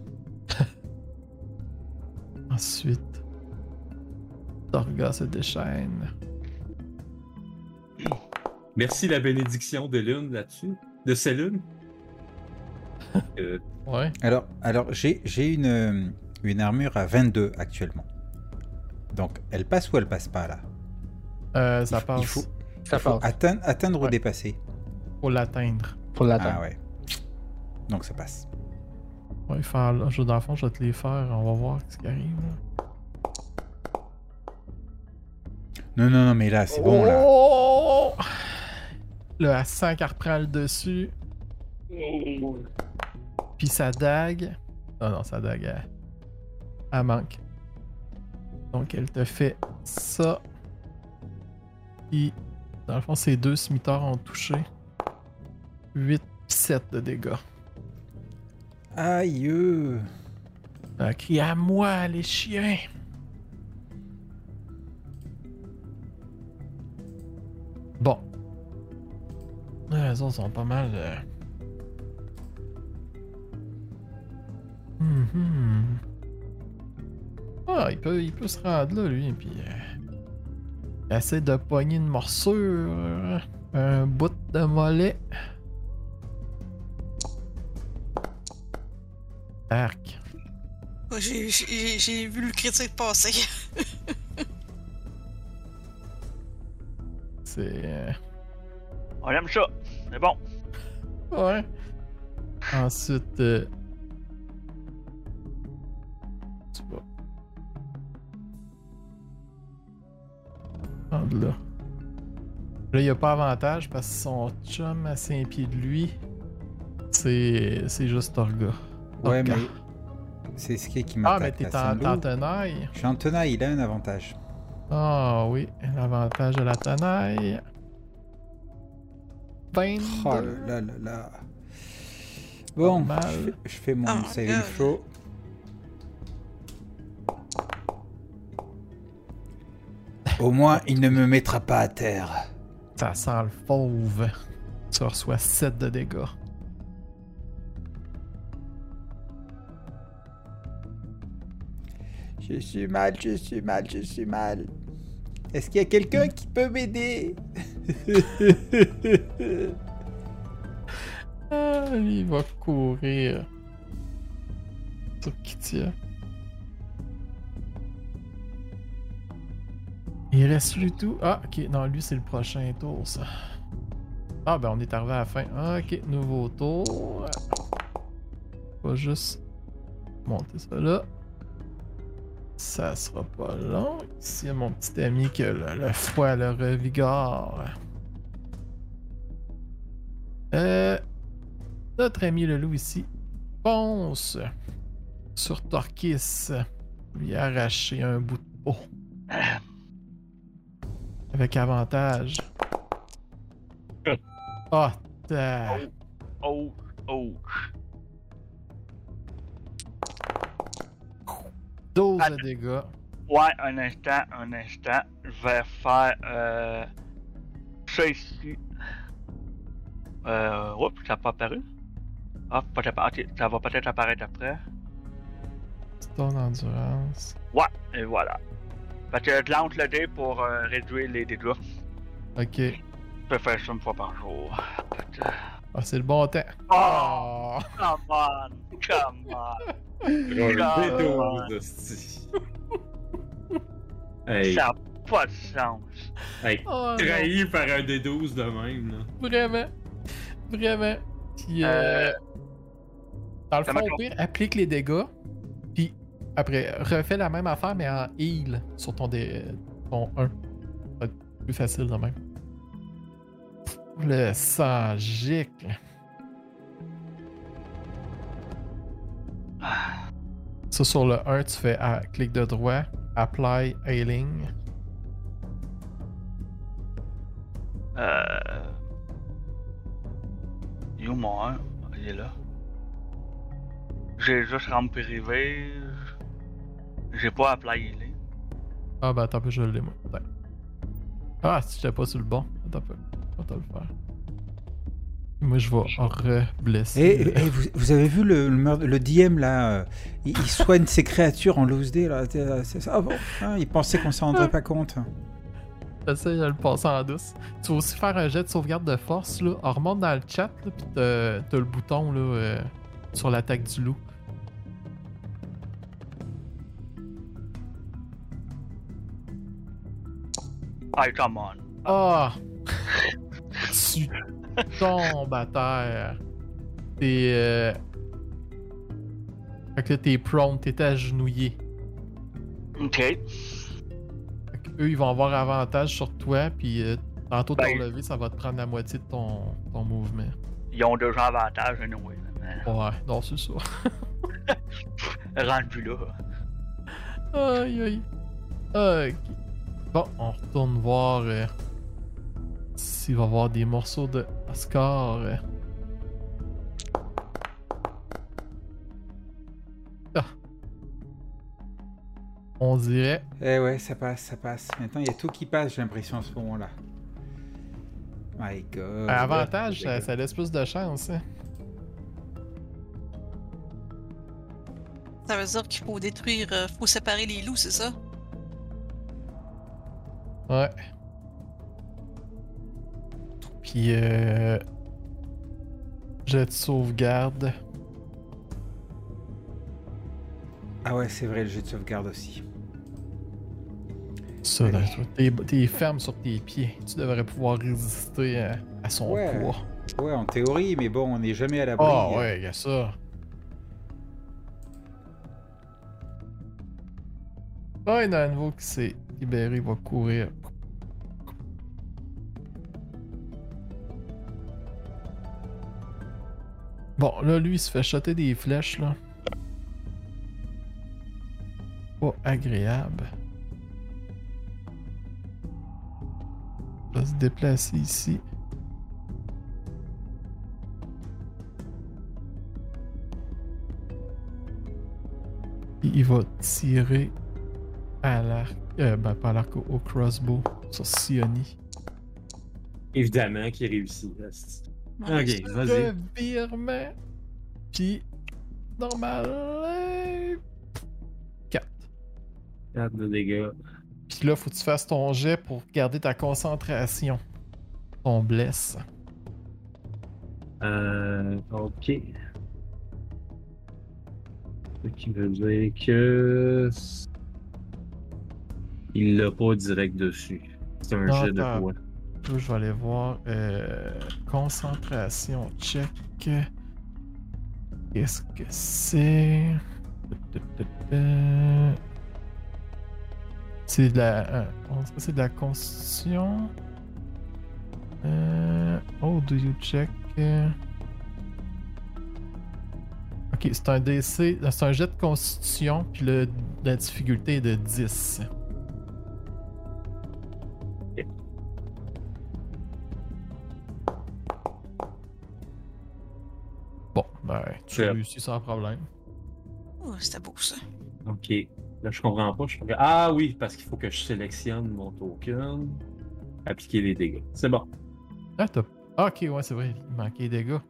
Ensuite, Torga se déchaîne. Merci la bénédiction de lune là-dessus. De ces lunes. Ouais. Alors j'ai une armure à 22 actuellement. Donc elle passe ou elle passe pas là? Ça passe. Il faut Ça passe. atteindre ou Ouais. dépasser. Faut l'atteindre. Pour l'attendre. Ah ouais. Donc ça passe. Ouais, faire là, dans le fond, je vais te les faire. On va voir ce qui arrive. Là. Non, mais là, c'est bon, là. Oh! Le A100 qui reprend le dessus. Puis sa dague. Non, sa dague, elle manque. Donc, elle te fait ça. Puis, dans le fond, ces deux scimitars ont touché 8 puis 7 de dégâts. Aïe! Elle crie à moi, les chiens! Bon. Les autres sont pas mal. Ah, il peut se rendre là, lui, puis il essaie de pogner une morsure, un bout de mollet. Arc. Oh, j'ai vu le critique passer. C'est. On aime ça. C'est bon. Ouais. Ensuite. Tu vas. Prendre là. Là, il n'y a pas avantage parce que son chum à 5 pieds de lui, c'est juste Torga. Ouais, Torga. mais c'est ce qui Ah, mais m'attaque. t'es là, c'est un en loup. tenaille. Je suis en tenaille, il a un avantage. Ah oui, l'avantage de la tenaille. 22. Oh là là là. Bon, Pas mal. je fais mon Oh my saving God. throw. Au moins, il ne me mettra pas à terre. Ça sent le fauve. Tu reçois 7 de dégâts. Je suis mal. Est-ce qu'il y a quelqu'un qui peut m'aider? Ah, lui, il va courir. Sur Kitia. Il reste lui tout. Ah, ok. Non, lui, c'est le prochain tour, ça. Ah, ben, on est arrivé à la fin. Ah, ok. Nouveau tour. Pas juste monter ça là. Ça sera pas long. Ici, il y a mon petit ami qui a le foie, le revigore. Notre ami le loup ici ponce sur Torquis, lui arracher un bout de peau. Avec avantage. Ah, Oh. 12 de dégâts. Ouais, un instant. Je vais faire ça ici. Oups, ça n'a pas apparu. Ah, ok, ça va peut-être apparaître après. Stone endurance. Ouais, et voilà. Fait que je lance le dé pour réduire les dégâts. Ok. Je peux faire ça une fois par jour. Fait que- Ah, c'est le bon temps. Oh, Oh. come on. D12, hostie. Hey, Ça n'a pas de sens. hey, Oh, non. trahi par un D12 de même, là. Vraiment. Puis, dans le ça fond, marche. au pire, applique les dégâts. Puis, après, refais la même affaire, mais en heal sur ton 1. Ça va être plus facile de même. Le sang gicle. Ça, sur le 1, tu fais clic de droit, apply healing. Yo, mon 1, il est là. J'ai juste rampe privé. J'ai pas appelé healer. Ah, ben attends un peu, je l'ai moi. Attends. Ah, si j'étais pas sur le bon. Attends un peu. On va te le faire. Moi, je vais re-blesser. Et vous avez vu le DM là, il soigne ses créatures en loose day là. C'est ça, bon, hein, il pensait qu'on s'en rendrait pas compte. J'essaie de le passer en douce. Tu vas aussi faire un jet de sauvegarde de force, là. On remonte dans le chat, là, pis t'as le bouton, là, sur l'attaque du loup. Hey, come on. Ah! Tu tombes à terre. T'es. Fait que là, t'es prone, t'es agenouillé. Ok. Fait que eux, ils vont avoir avantage sur toi, puis tantôt te Ben- relever, ça va te prendre la moitié de ton mouvement. Ils ont déjà avantage, anyway. Ouais, non, c'est ça. Rendu là. Aïe, aïe. Ok. Bon, on retourne voir s'il va y avoir des morceaux de Oscar. Ah. On dirait. Eh ouais, ça passe. Maintenant, il y a tout qui passe, j'ai l'impression, à ce moment-là. My God. Avantage, ça laisse plus de chance. Hein. Ça veut dire qu'il faut détruire, faut séparer les loups, c'est ça? Ouais. Puis, jet de sauvegarde. Ah ouais, c'est vrai, le jeu de sauvegarde aussi. Ça, là, toi, t'es ferme sur tes pieds. Tu devrais pouvoir résister à son Ouais. poids. Ouais, en théorie, mais bon, on n'est jamais à l'abri. Ah ouais, y'a ça. Ah, il y en a un nouveau qui s'est libéré, il va courir. Bon, là, lui, il se fait shotter des flèches, là. Pas agréable. Il va se déplacer ici. Et il va tirer à l'arc. Pas à l'arc, au crossbow sur Sioni. Évidemment qu'il réussit. asti. Ouais, Ok, vas-y. Revirement. Puis, normal. 4. 4 de dégâts. Puis là, faut que tu fasses ton jet pour garder ta concentration. On blesse. Ok. Ce qui veut dire que. Il l'a pas direct dessus. C'est un Non, jet de attends. quoi? Là, je vais aller voir. Concentration, check. Qu'est-ce que c'est? C'est de la. C'est de la constitution. Oh, do you check? Ok, c'est un DC. C'est un jet de constitution, puis la difficulté est de 10. Bon, ben, tu Ouais. réussis sans problème. Oh, c'était beau ça. Ok. Là, je comprends pas. Ah oui, parce qu'il faut que je sélectionne mon token. Appliquer les dégâts. C'est bon. Ah, t'as. Ah, ok, ouais, c'est vrai, il manquait des gars.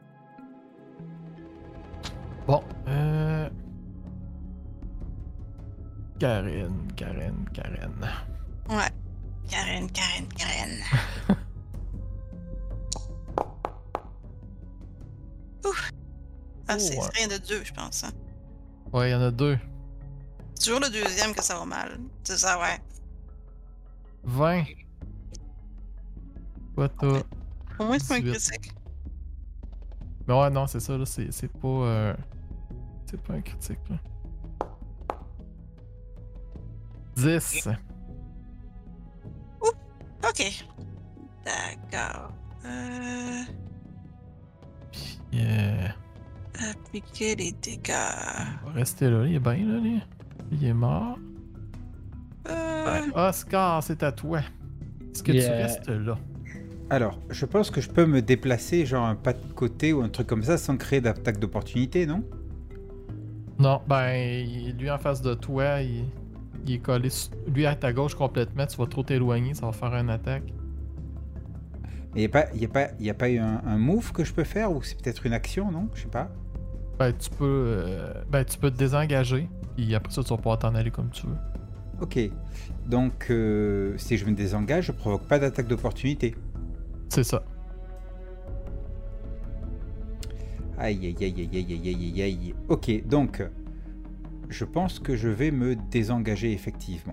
Bon, Karen. Ouais. Karen. Ouf. Ah, Oh, c'est ouais. rien de 2, je pense. Hein. Ouais, il y en a 2. C'est toujours le deuxième que ça va mal. C'est ça, ouais. 20. Quoi, t'as. Au moins, c'est pas un 18. critique. Mais ouais, non, c'est ça, là, c'est pas. C'est pas un critique, là. 10. Ok. D'accord. Puis, Appliquer les dégâts. il va rester là, il est bien, là, lui. Il est mort. Oscar, c'est à toi. Est-ce que tu Yeah. restes là? Alors, je pense que je peux me déplacer, genre un pas de côté ou un truc comme ça, sans créer d'attaque d'opportunité, non? Non, ben, lui en face de toi, il est collé. Lui à ta gauche complètement, tu vas trop t'éloigner, ça va faire une attaque. Mais il n'y a pas eu un move que je peux faire ou c'est peut-être une action, non? Je sais pas. Tu peux te désengager, puis après ça, tu vas pouvoir t'en aller comme tu veux. Ok. Donc, si je me désengage, je provoque pas d'attaque d'opportunité. C'est ça. Aïe, aïe, aïe, aïe, aïe, aïe, aïe, aïe. Ok, donc, je pense que je vais me désengager effectivement.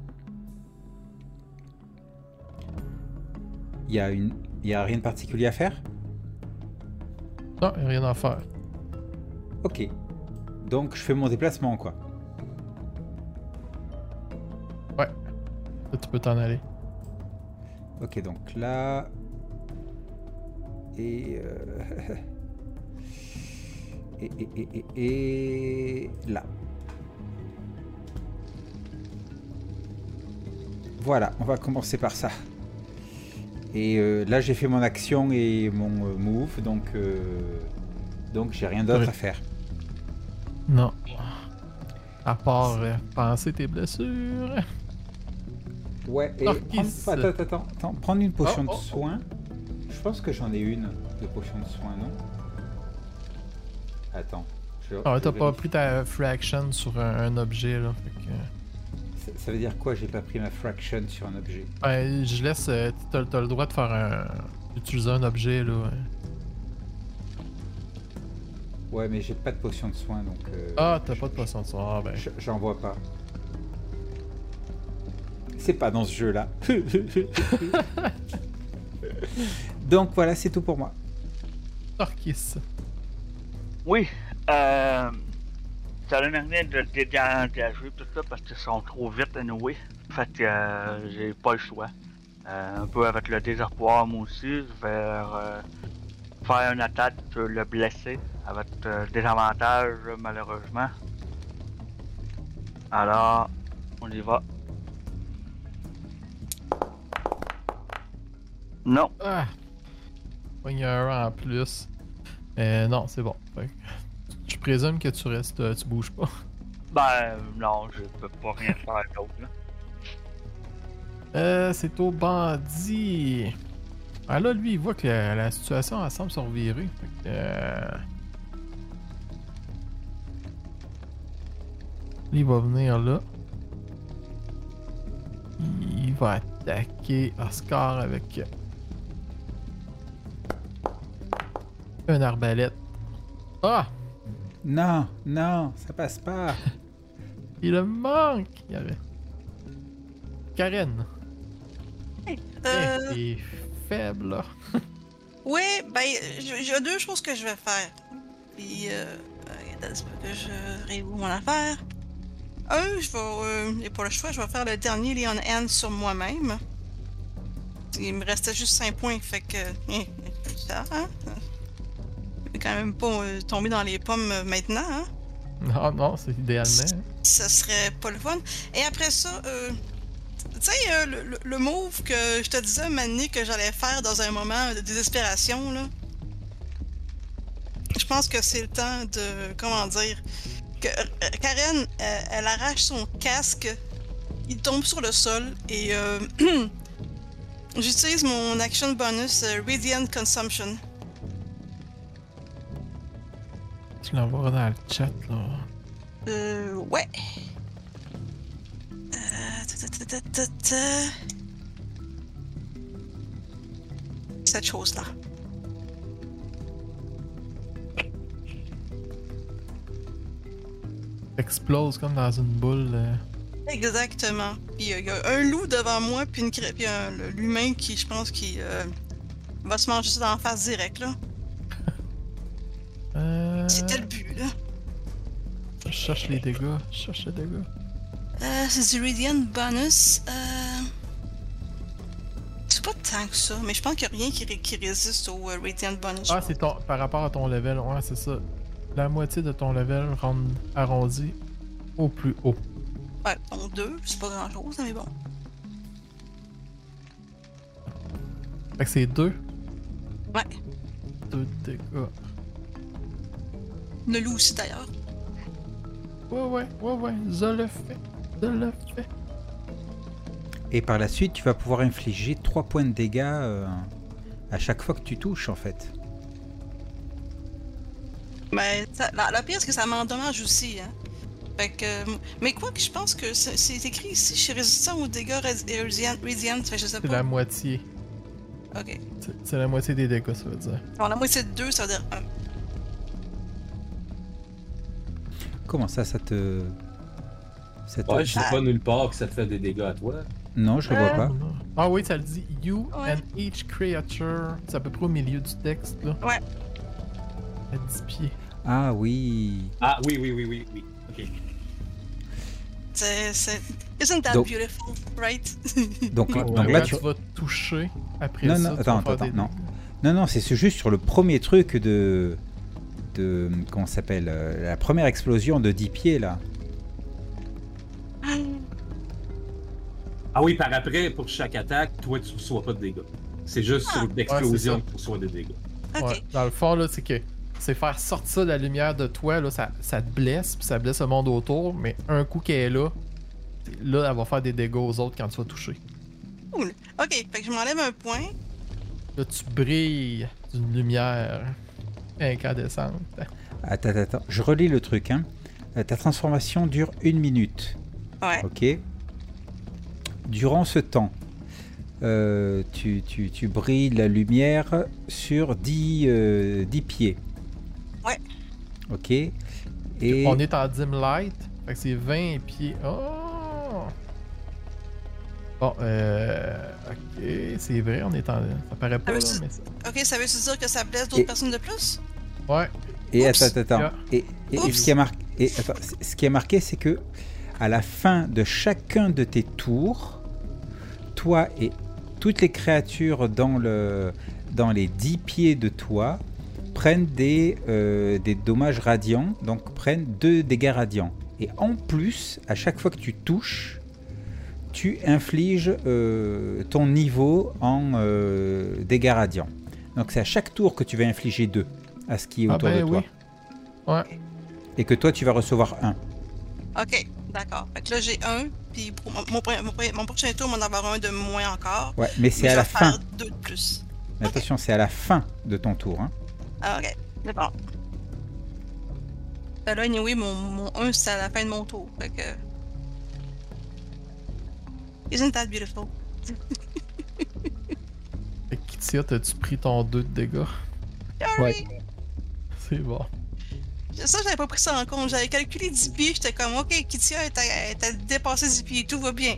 Il y a rien de particulier à faire? Non, il n'y a rien à faire. Ok. Donc, je fais mon déplacement, quoi. Ouais. Là, tu peux t'en aller. Ok, donc là... Et... Et là. Voilà, on va commencer par ça. Et là, j'ai fait mon action et mon move, donc j'ai rien d'autre à faire. Non. À part penser tes blessures. Ouais, et attends, prendre une potion de soin. Je pense que j'en ai une de potion de soin, non? Attends. T'as pas pris ta fraction sur un objet, là. Fait que... Ça veut dire quoi, j'ai pas pris ma fraction sur un objet? Je laisse... T'as le droit de faire utiliser un objet, là. Ouais, mais j'ai pas de potion de soin, donc... t'as pas de potion de soin, J'en vois pas. C'est pas dans ce jeu-là. Donc voilà, c'est tout pour moi. Orkis. Oui, ça donne rien de désengager tout ça parce qu'ils sont trop vite anyway. Fait que j'ai pas le choix. Un peu avec le désespoir, moi aussi, je vais faire une attaque sur le blessé avec des avantages malheureusement. Alors, on y va. Non. Il y a un en plus. Non, c'est bon. Fait que, je présume que tu restes, tu bouges pas. Ben non, je peux pas rien faire d'autre là. C'est au bandit. Ah là, lui, il voit que la situation elle semble se revirer. Fait que, lui, il va venir là. Il va attaquer Oscar avec une arbalète. Ah! Non, non, ça passe pas. Il le manque! Il y avait... Karen. Il est faible, là. Oui, ben, j'ai deux choses que je vais faire. Puis, est-ce que je réouvre mon affaire? Je vais, et pour le choix, je vais faire le dernier Leon Hand sur moi-même. Il me restait juste 5 points, fait que... ça, hein? Je vais quand même pas tomber dans les pommes maintenant, hein? Non, c'est idéalement. Ça serait pas le fun. Et après ça, tu sais, le move que je te disais, Manny, que j'allais faire dans un moment de désespération, là. Je pense que c'est le temps de... Comment dire? Que Karen, elle arrache son casque, il tombe sur le sol et j'utilise mon action bonus Radiant Consumption. Tu l'envoies dans le chat, là. Ouais. Cette chose-là. Explose comme dans une boule. Exactement. Puis il y a un loup devant moi, puis l'humain qui, je pense, qui va se manger ça dans la face direct, là. C'était le but, là. Je cherche les dégâts. Je cherche les dégâts. C'est du Radiant Bonus. C'est pas tant que ça, mais je pense qu'il n'y a rien qui résiste au Radiant Bonus. Ah, c'est par rapport à ton level. Ouais, c'est ça. La moitié de ton level arrondi au plus haut. Ouais, bon, 2, c'est pas grand chose, mais bon. Fait que c'est 2. Ouais. 2 dégâts. Le loup aussi d'ailleurs. Ouais. Je le fais. Et par la suite, tu vas pouvoir infliger 3 points de dégâts À chaque fois que tu touches, en fait. Mais la pire, c'est que ça m'endommage aussi. Hein. Fait que, mais quoi que je pense que c'est écrit ici, je suis résistant aux dégâts radiant, fait que je sais C'est pas. la moitié. Ok. C'est la moitié des dégâts, ça veut dire. Bon, la moitié de 2, ça veut dire 1. Comment ça te... Ouais, je sais pas nulle part que ça te fait des dégâts à toi. Non, je ne vois pas. Ah oui, ça le dit. You Ouais. and each creature. C'est à peu près au milieu du texte, là. Ouais. À 10 pieds. Ah oui. Ah oui. Ok. C'est... Isn't that Donc- beautiful, right? Donc, Ouais, donc ouais, là, quand tu... tu vas toucher après Non, ça. non, tu attends, vas faire attends, des non. dégâts. Non, c'est juste sur le premier truc de comment ça s'appelle la première explosion de 10 pieds, là. Ah oui, par après, pour chaque attaque, toi, tu reçois pas de dégâts. C'est juste sur l'explosion Ouais, que tu reçois des dégâts. Ok. Ouais, dans le fond, là, c'est que c'est faire sortir la lumière de toi, là, ça te blesse, puis ça blesse le monde autour, mais un coup qu'elle est là, elle va faire des dégâts aux autres quand tu vas toucher. Cool. Ok, fait que je m'enlève un point. Là, tu brilles d'une lumière incandescente. Attends. Je relis le truc, hein. Ta transformation dure 1 minute. Ouais. Ok. Durant ce temps, tu brilles la lumière sur 10 pieds. Ouais. Ok. Et On est en dim light, fait que c'est 20 pieds. Oh! Bon, ok, c'est vrai, on est en. Ça paraît pas Ah, là, mais mais. Ok, ça veut dire que ça blesse d'autres Et- personnes de plus? Ouais, Et Oups. attends. Yeah. Et Oups. ce qui est marqué, ce qui est marqué, c'est que à la fin de chacun de tes tours, toi et toutes les créatures dans les 10 pieds de toi prennent des dommages radiants, donc prennent 2 dégâts radiants. Et en plus, à chaque fois que tu touches, tu infliges ton niveau en dégâts radiants. Donc c'est à chaque tour que tu vas infliger 2 à ce qui est autour de toi. oui. Ouais. Et que toi, tu vas recevoir 1. Ok, d'accord. Fait que là, j'ai 1, puis pour mon prochain tour, on va en avoir un de moins encore. Ouais, mais c'est Mais à je la vais fin. faire 2 de plus. Mais attention, c'est à la fin de ton tour. Hein. Ah, ok, c'est bon. Ben là, anyway, mon 1, c'est à la fin de mon tour. Fait que. Isn't that beautiful? Fait que Kitia, t'as-tu pris ton 2 de dégâts? Sorry! Ouais. C'est bon. Ça, j'avais pas pris ça en compte. J'avais calculé 10 pieds, j'étais comme, ok, Kitia, t'as dépassé 10 pieds, tout va bien.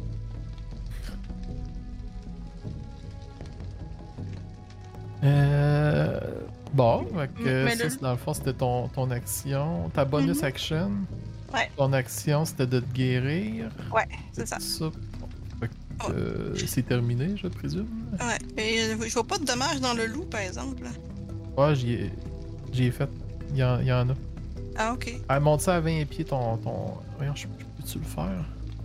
Bon, fait que Mais ça, là- c'est dans le fond, c'était ton action. Ta bonus action. Ouais. Ton action, c'était de te guérir. Ouais, c'est ça. Fait que, c'est terminé, je présume. Ouais. Et je vois pas de dommages dans le loup, par exemple. Ouais, j'y ai fait. Il y en a. Ah, ok. Ah, monte ça à 20 pieds ton. Voyons, je peux-tu le faire?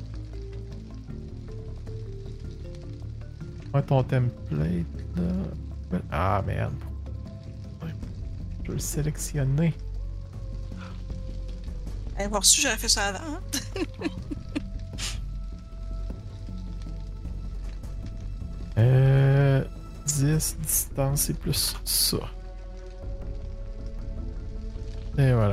Ouais, ton template, là. Ah, merde. Ouais. Je vais le sélectionner. Avoir su, j'aurais fait ça avant. Hein? 10, distance, c'est plus ça. Et voilà.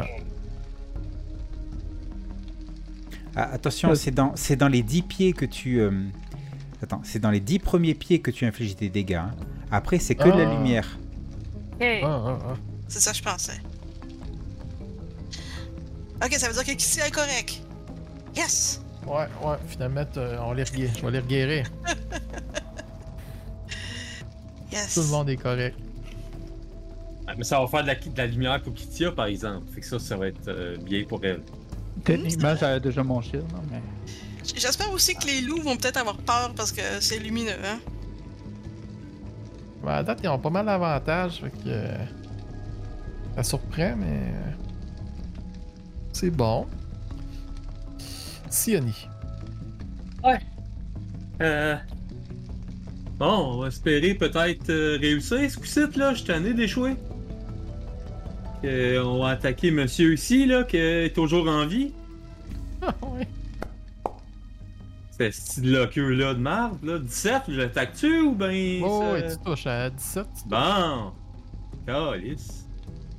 Ah, attention, c'est dans les 10 pieds que tu... Attends, c'est dans les 10 premiers pieds que tu infliges des dégâts. Hein. Après, c'est que de la Ah. lumière. Ah. C'est ça que je pensais. Ok, ça veut dire que Kitty est correct. Yes! Ouais, finalement, je vais les reguérir. Yes! Tout le monde est correct. Ah, mais ça va faire de la lumière pour Kitia, par exemple. Fait que ça va être bien pour elle. Techniquement, j'avais déjà mon shield, non, mais... J'espère aussi que les loups vont peut-être avoir peur parce que c'est lumineux, hein? À date, ils ont pas mal d'avantages, fait que. Ça surprend, mais. C'est bon. Sioni. Ouais. Bon, on va espérer peut-être réussir ce coup-ci, là. Je suis tanné d'échouer. On va attaquer monsieur ici, là, qui est toujours en vie. Ah ouais. Fait style là de marde, là. 17, je l'attaque-tu ou ben. Oh, ça- ouais, tu touches à 17. tu touches. Bon! Calice.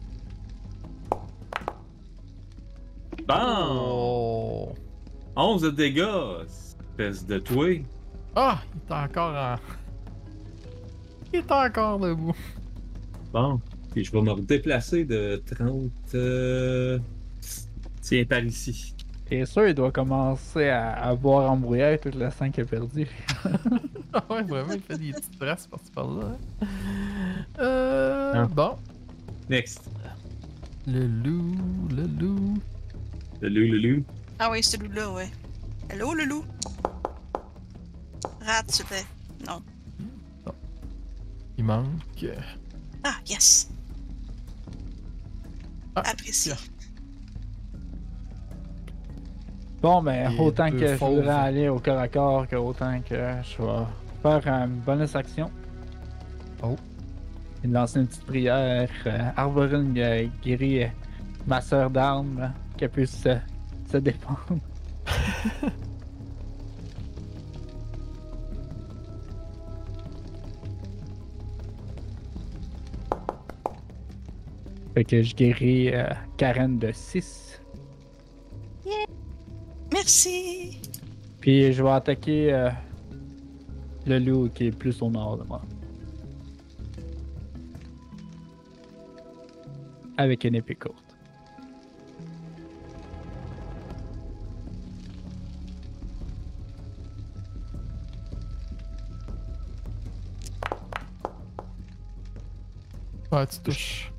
Bon! Oh! 11 de dégâts, espèce de toi. Ah! Il est encore en. Il est encore debout. Bon, puis je vais me redéplacer de 30. Tiens, par ici. T'es sûr, il doit commencer à boire en brouillard tout le sang qu'il a perdu. Ah ouais, vraiment, il fait des petites traces par-ci par-là. Hein? Bon. Next. Le loup, le loup. Le loup. Ah oui, ce loup-là, ouais. Hello, le loup. Rate, s'il te plaît. Non. Il manque. Ah, yes. Ah, Apprécié. tiens. Bon, ben, Et autant deux que je fauves. voudrais aller au corps à corps, que autant que je vais faire une bonus action. Oh. Et de lancer une petite prière. Arborine guérit ma soeur d'armes, qu'elle puisse se défendre. Fait que je guéris Karen de 6. Merci. Puis je vais attaquer le loup qui est plus au nord de moi. Avec une épée courte. Ouais, tu touches.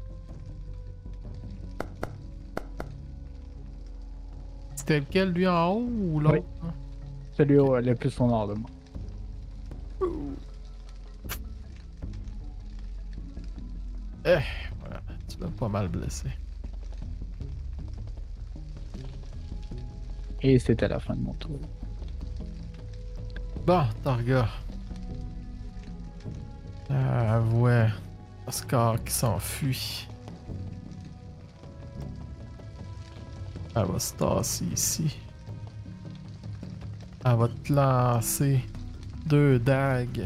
C'était lequel, lui en haut ou l'autre? Celui le plus au nord de moi. Voilà, tu l'as pas mal blessé. Et c'était la fin de mon tour. Bon, Targa. Ouais. Oscar qui s'enfuit. Elle va se tasser ici. Elle va te lancer 2 dagues.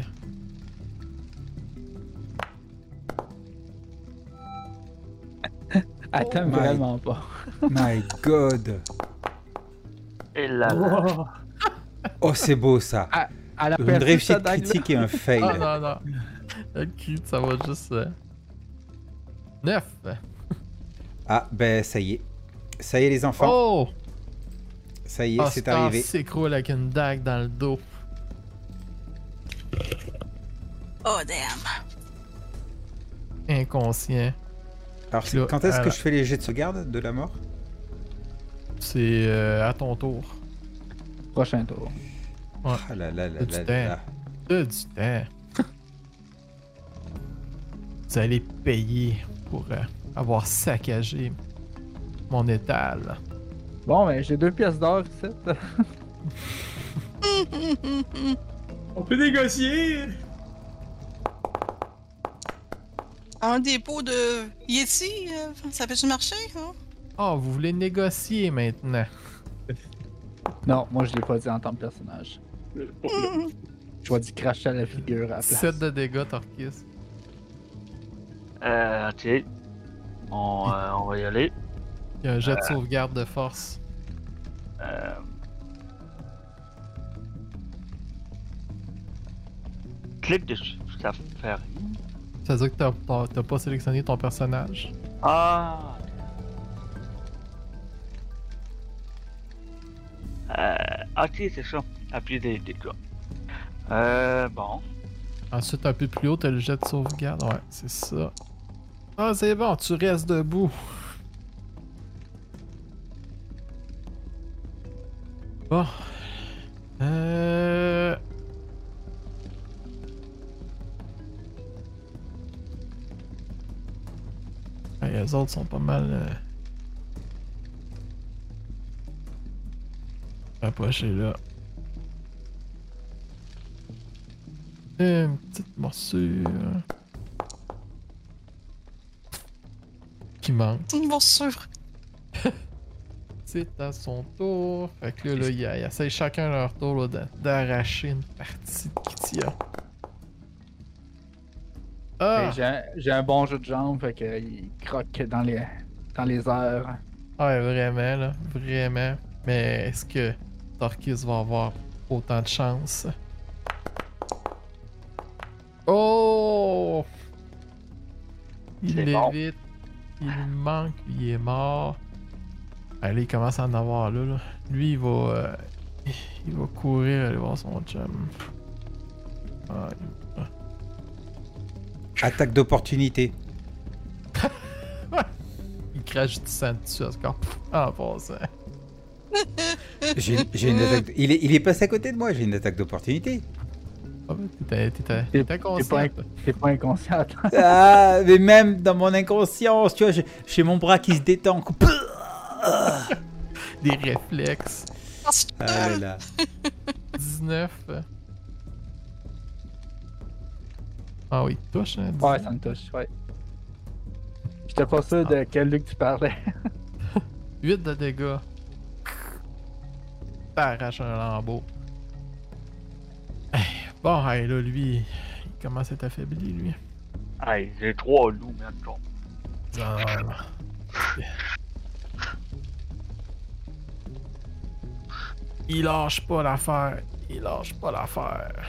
Elle t'aime my- vraiment pas. My God. Et là, là. Oh, c'est beau ça. Elle a Une perdu sa réussite dague, là. critique et un fail. Ah non, non. Le crit, ça va juste. 9. Ah, ben ça y est. Ça y est, les enfants. Oh! Ça y est, c'est Oscar arrivé. s'écroule avec une dague dans le dos. Oh, damn. Inconscient. Alors, Là, quand est-ce que alors- je fais les jets de sauvegarde de la mort? C'est à ton tour. Prochain tour. Ah là là là Du là temps. là. Du temps. Vous allez payer pour avoir saccagé mon étal. Bon, ben, j'ai 2 pièces d'or ici. On peut négocier! Un dépôt de Yeti, ça peut-tu marcher? Hein? Oh, vous voulez négocier maintenant? Non, moi je l'ai pas dit en tant que personnage. Je vais dire cracher à la figure à la place. 7 de dégâts, Torquis. Ok. On va y aller. Il y a un jet de sauvegarde de force. Clique dessus. Ça fait rien. Ça veut dire que t'as pas sélectionné ton personnage. Ah! Ok, c'est ça. Appuyer des dégâts. Bon. Ensuite, un peu plus haut, t'as le jet de sauvegarde. Ouais, c'est ça. Ah, c'est bon, tu restes debout. Bon. Ouais, les autres sont pas mal rapprochés là. Une petite morsure qui manque. Une morsure. c'est à son tour. Fait que là, ils essayent chacun leur tour là, d'arracher une partie de Kitia. Ah! J'ai un bon jeu de jambes, fait qu'il croque dans les airs. Ouais, vraiment, là. Vraiment. Mais est-ce que Torquis va avoir autant de chance? Oh! Il C'est bon. l'évite. Il manque. Il est mort. Allez, il commence à en avoir là. Lui, il va courir aller voir son chum. Ah, Attaque d'opportunité. il crache du sang dessus, Oscar. En passant. J'ai une attaque. Il est passé à côté de moi, j'ai une attaque d'opportunité. Ah, t'étais conscient. T'es pas inconscient. Ah, mais même dans mon inconscience, tu vois, j'ai mon bras qui se détend. Des réflexes. Ah là là. 19. Ah oui, touche, hein? 19. Ouais, ça me touche, ouais. J'étais pas sûr de quel Luc tu parlais. 8 de dégâts. T'arraches un lambeau. Bon, hey, là, lui, il commence à être affaibli, lui. Hey, j'ai 3 loups, man. Il lâche pas l'affaire. Il lâche pas l'affaire.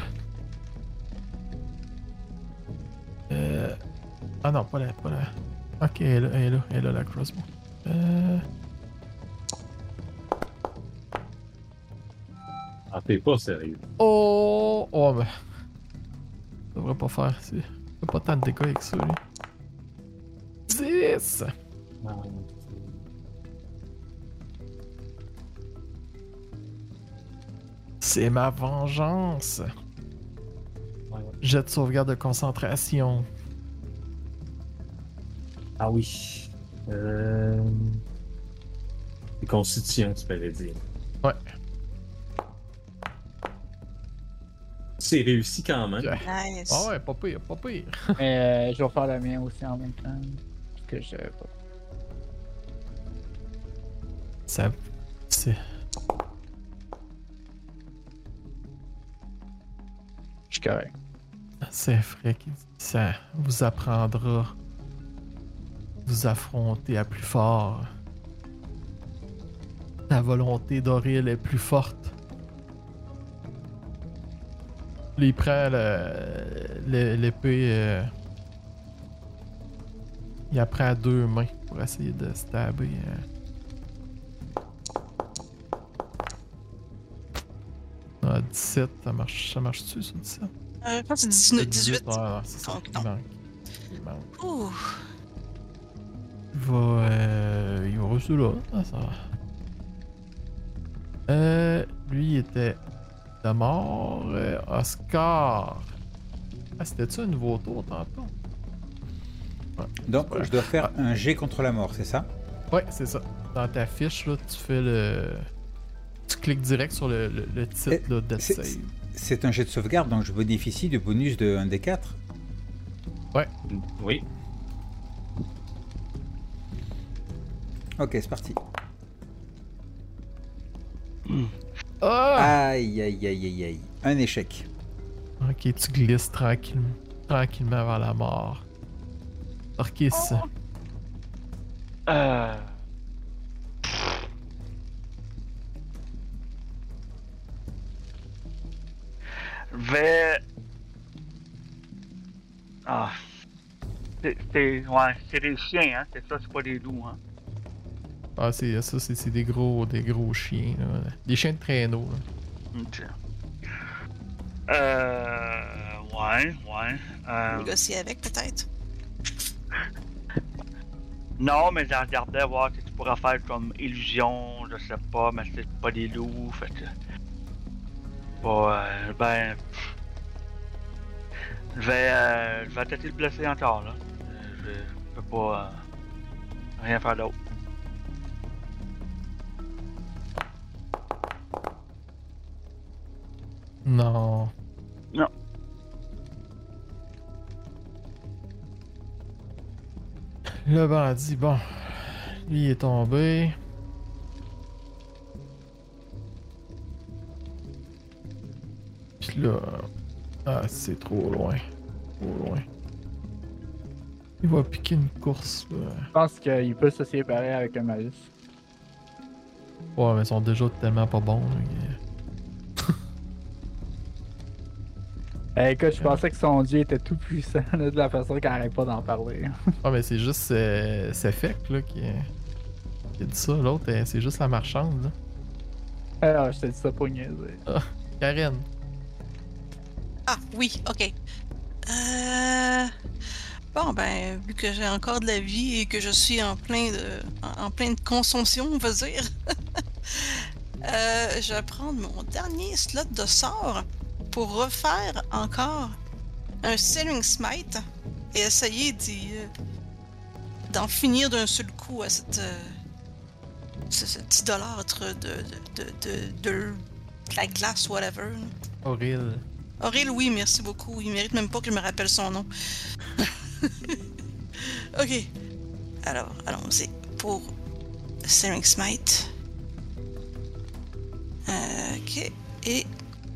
Ah non, pas là. Ok, elle est là, la crossbow. Ah, t'es pas sérieux. Oh, mais... Ça devrait pas faire, c'est... Pas tant de dégâts avec ça, lui. 10! C'est ma vengeance! Jet de sauvegarde de concentration. Ah oui. C'est constitution, tu peux le dire. Ouais. C'est réussi quand même. Nice. Ah ouais, pas pire. Mais je vais faire la mienne aussi en même temps. Parce que je. Ça... C'est... Je suis correct. C'est vrai que ça vous apprendra vous affronter à plus fort. La volonté d'Auril est plus forte. Là, il prend l'épée. Il la prend à 2 mains pour essayer de stabber. Ah, 17, ça marche-tu sur 17? Je pense que c'est 18. Ouais, c'est ça. Donc, Il non. manque. Ouh. Il va rester là. Ça. Lui, il était de mort. Oscar. Ah, c'était-tu un nouveau tour tantôt? Ouais. Donc, je dois faire un jet contre la mort, c'est ça? Ouais, c'est ça. Dans ta fiche, là, tu fais le... Tu cliques direct sur le titre de Death Save. C'est un jet de sauvegarde, donc je bénéficie du bonus de 1 des 4. Ouais. Oui. Ok, c'est parti. Ah! Aïe, aïe, aïe, aïe, aïe. Un échec. Ok, tu glisses tranquillement vers la mort. Orkis. Vais. Ah. C'est des chiens, hein. C'est ça, c'est pas des loups, hein. Ah, c'est des gros chiens, là. Des chiens de traîneau, là. Ok. Ouais. Négocier avec, peut-être. Non, mais j'ai regardé voir si tu pourrais faire comme illusion, je sais pas, mais c'est pas des loups, fait que. Ben. Je vais peut-être le blesser encore, là. Je peux pas. Rien faire d'autre. Non. Non. Le bandit, bon. Lui il est tombé. que là... Ah, c'est trop loin. Trop loin. Il va piquer une course, là. Je pense qu'il peut se séparer avec un malus. Ouais, mais ils sont déjà tellement pas bons, là. Écoute, je pensais que son dieu était tout puissant, là, de la façon qu'il arrête pas d'en parler. Ah, mais c'est juste Sefek, là, qui a dit ça. L'autre, c'est juste la marchande, là. Alors, je te dis ça pour niaiser. Karen. Ah, oui, ok. Bon, ben, vu que j'ai encore de la vie et que je suis en pleine consommation, on va dire, je vais prendre mon dernier slot de sort pour refaire encore un Searing Smite et essayer d'en finir d'un seul coup à ce petit idolâtre de la glace, whatever. Auril. Auril, oui, merci beaucoup. Il mérite même pas que je me rappelle son nom. Ok. Alors, allons-y pour Searing Smite. Ok. Et...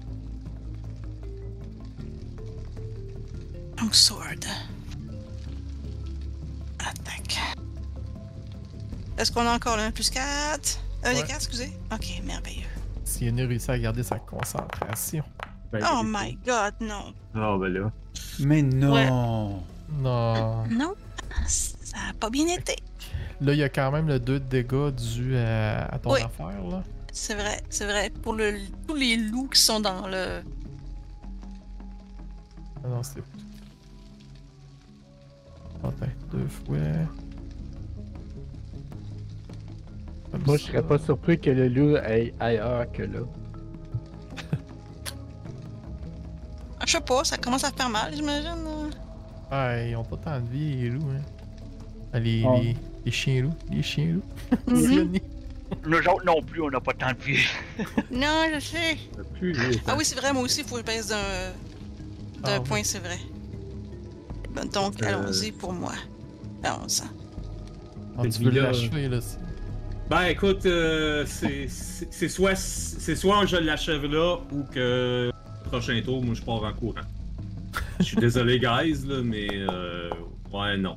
Long Sword. Attaque. Est-ce qu'on a encore le 1 plus 4? Ouais. Des 4, excusez. Ok, merveilleux. Si Yone réussit à garder sa concentration. Ben, Oh my god, non. Ah, ben là. Mais non! Ouais. Non. Non, ça a pas bien été. Là, il y a quand même le 2 de dégâts dû à ton Oui. affaire, là. C'est vrai, c'est vrai. Pour tous les loups qui sont dans le... Ah non, c'est... Attends, 2 fois... Comme Moi, je ça. serais pas surpris que le loup aille ailleurs que là. Je sais pas, ça commence à faire mal, j'imagine. Ah, ils ont pas tant de vie, les loups, hein. Ah, les chiens loups. Les chiens loups. Mhm. Yoni. Nous autres non plus, on n'a pas tant de vie. Non, je sais. Plus vite. Ah oui, c'est vrai, moi aussi, il faut que je baisse d'un Ah, point, oui. c'est vrai. Ben, donc, allons-y pour moi. Allons-y. Ah, tu veux l'achever, là. Ben écoute, c'est soit je l'achève là ou que prochain tour, moi je pars en courant. Je suis désolé, guys, là, mais ouais, non.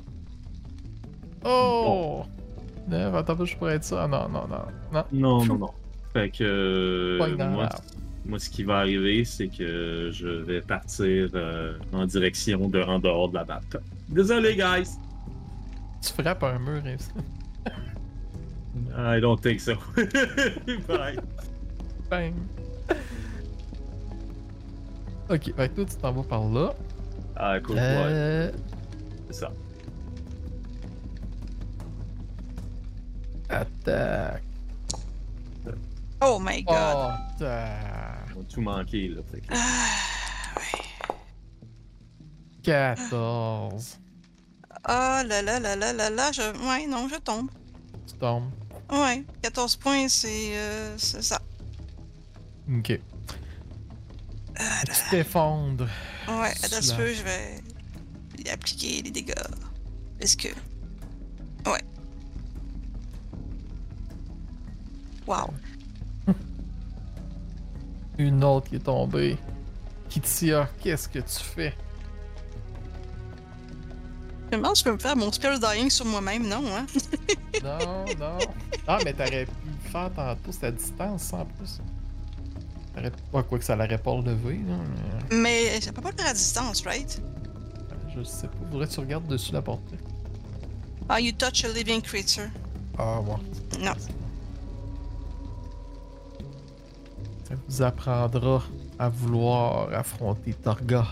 Oh! Non, attends, je pourrais être ça. Non, non, non. Non. Non. Fait que Pogne dans l'arbre. moi, ce qui va arriver, c'est que je vais partir en direction en dehors de la map. Désolé, guys. Tu frappes un mur, et ça. I don't think so. Bye. Bang! Ok, fait que toi, tu t'en vas par là. Ah, écoute, ouais, c'est ça. Attaque. Oh my god. Oh, tac. On a tout manqué, là. Fait que... Ah, ouais. 14. Ah là là là là là là, ouais, non, je tombe. Tu tombes. Ouais, 14 points, c'est ça. Ok. Tu t'effondres. Ouais, à Cela. ce peu, je vais y appliquer les dégâts. Est-ce que... Ouais. Wow. Une autre qui est tombée. Kitia, qu'est-ce que tu fais? Je me demande si je peux me faire mon Spell Dying sur moi-même, non, hein? Non, non. Ah, mais t'aurais pu le faire tantôt, c'était à distance, ça, en plus. T'aurais pas quoi que ça l'aurait pas relevé, là. Mais ça peut pas le faire à distance, right? Je sais pas. Faudrait que tu regardes dessus la portée. Ah, you touch a living creature. Ah, ouais. Non. Ça vous apprendra à vouloir affronter Torga.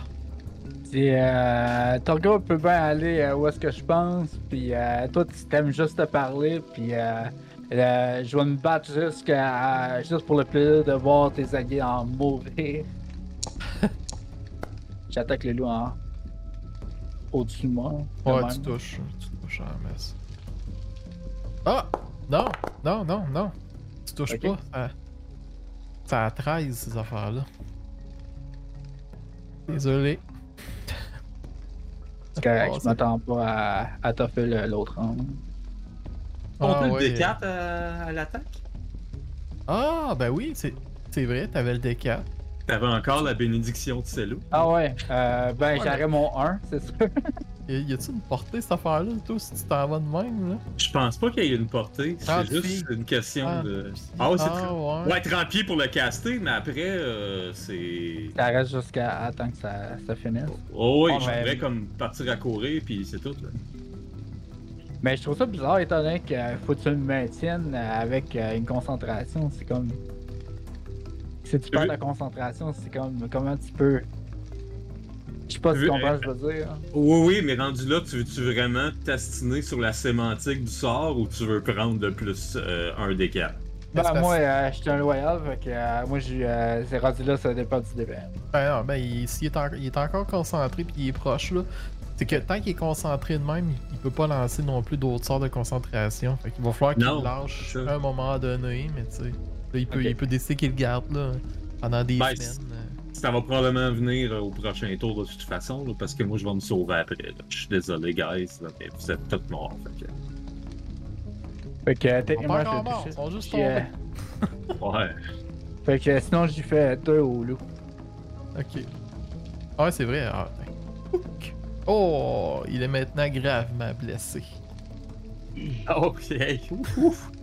Torga peut bien aller où est-ce que je pense, puis toi tu t'aimes juste te parler, puis je vais me battre juste pour le plaisir de voir tes alliés en mourir. J'attaque le loup au-dessus de moi. de Ouais, même. tu touches à la messe. Ah! Non! Non, non, non! Tu touches Ok. pas. Ça a 13, ces affaires-là. Désolé. C'est correct, Oh, je m'attends pas à toffer l'autre round. On Ah, a le ouais. D4 à l'attaque? Ah, ben oui, c'est vrai, t'avais le D4. T'avais encore la bénédiction de Celo. Ah ouais, ben j'aurais mon 1, c'est sûr. Y a-tu une portée cette affaire-là, toi, si tu t'en vas de même, là? Je pense pas qu'il y ait une portée. C'est 30 juste pieds. une question de. Pieds. Ah ouais, c'est ouais. Ouais, 30 pieds pour le caster, mais après, c'est. Ça reste jusqu'à temps que ça finisse. Oh oui, Oh, je mais- pourrais comme partir à courir, puis c'est tout. Là. Mais je trouve ça bizarre, étant donné que faut que tu le maintiennes avec une concentration. C'est comme. Si tu perds ta concentration, c'est comme. Comment tu peux. Je sais pas si tu comprends ce que je veux dire. Oui, oui, mais rendu là, tu veux-tu vraiment t'astiner sur la sémantique du sort ou tu veux prendre de plus un des quatre? Ben, moi, je suis un loyal, fait que moi, c'est rendu là, ça dépend du début. Ben non, ben il est encore concentré puis il est proche là. C'est que tant qu'il est concentré de même, il peut pas lancer non plus d'autres sorts de concentration. Fait qu'il va falloir qu'il Non, lâche c'est ça. à un moment donné, mais tu sais. Là, il Ok. peut décider qu'il le garde là, pendant des Ben, semaines. Ça va probablement venir au prochain tour de toute façon, là, parce que moi je vais me sauver après. Là. Je suis désolé, guys, là, mais vous êtes tous morts. Fait que Ils sont techniquement, pas je encore vais morts, toucher. ils sont juste Puis, tombés. Ouais. fait que sinon, j'y fais 2 au loup. Ok. Ah ouais, c'est vrai. Ah, Ouc. Oh, il est maintenant gravement blessé. Ok. Ouf, ouf.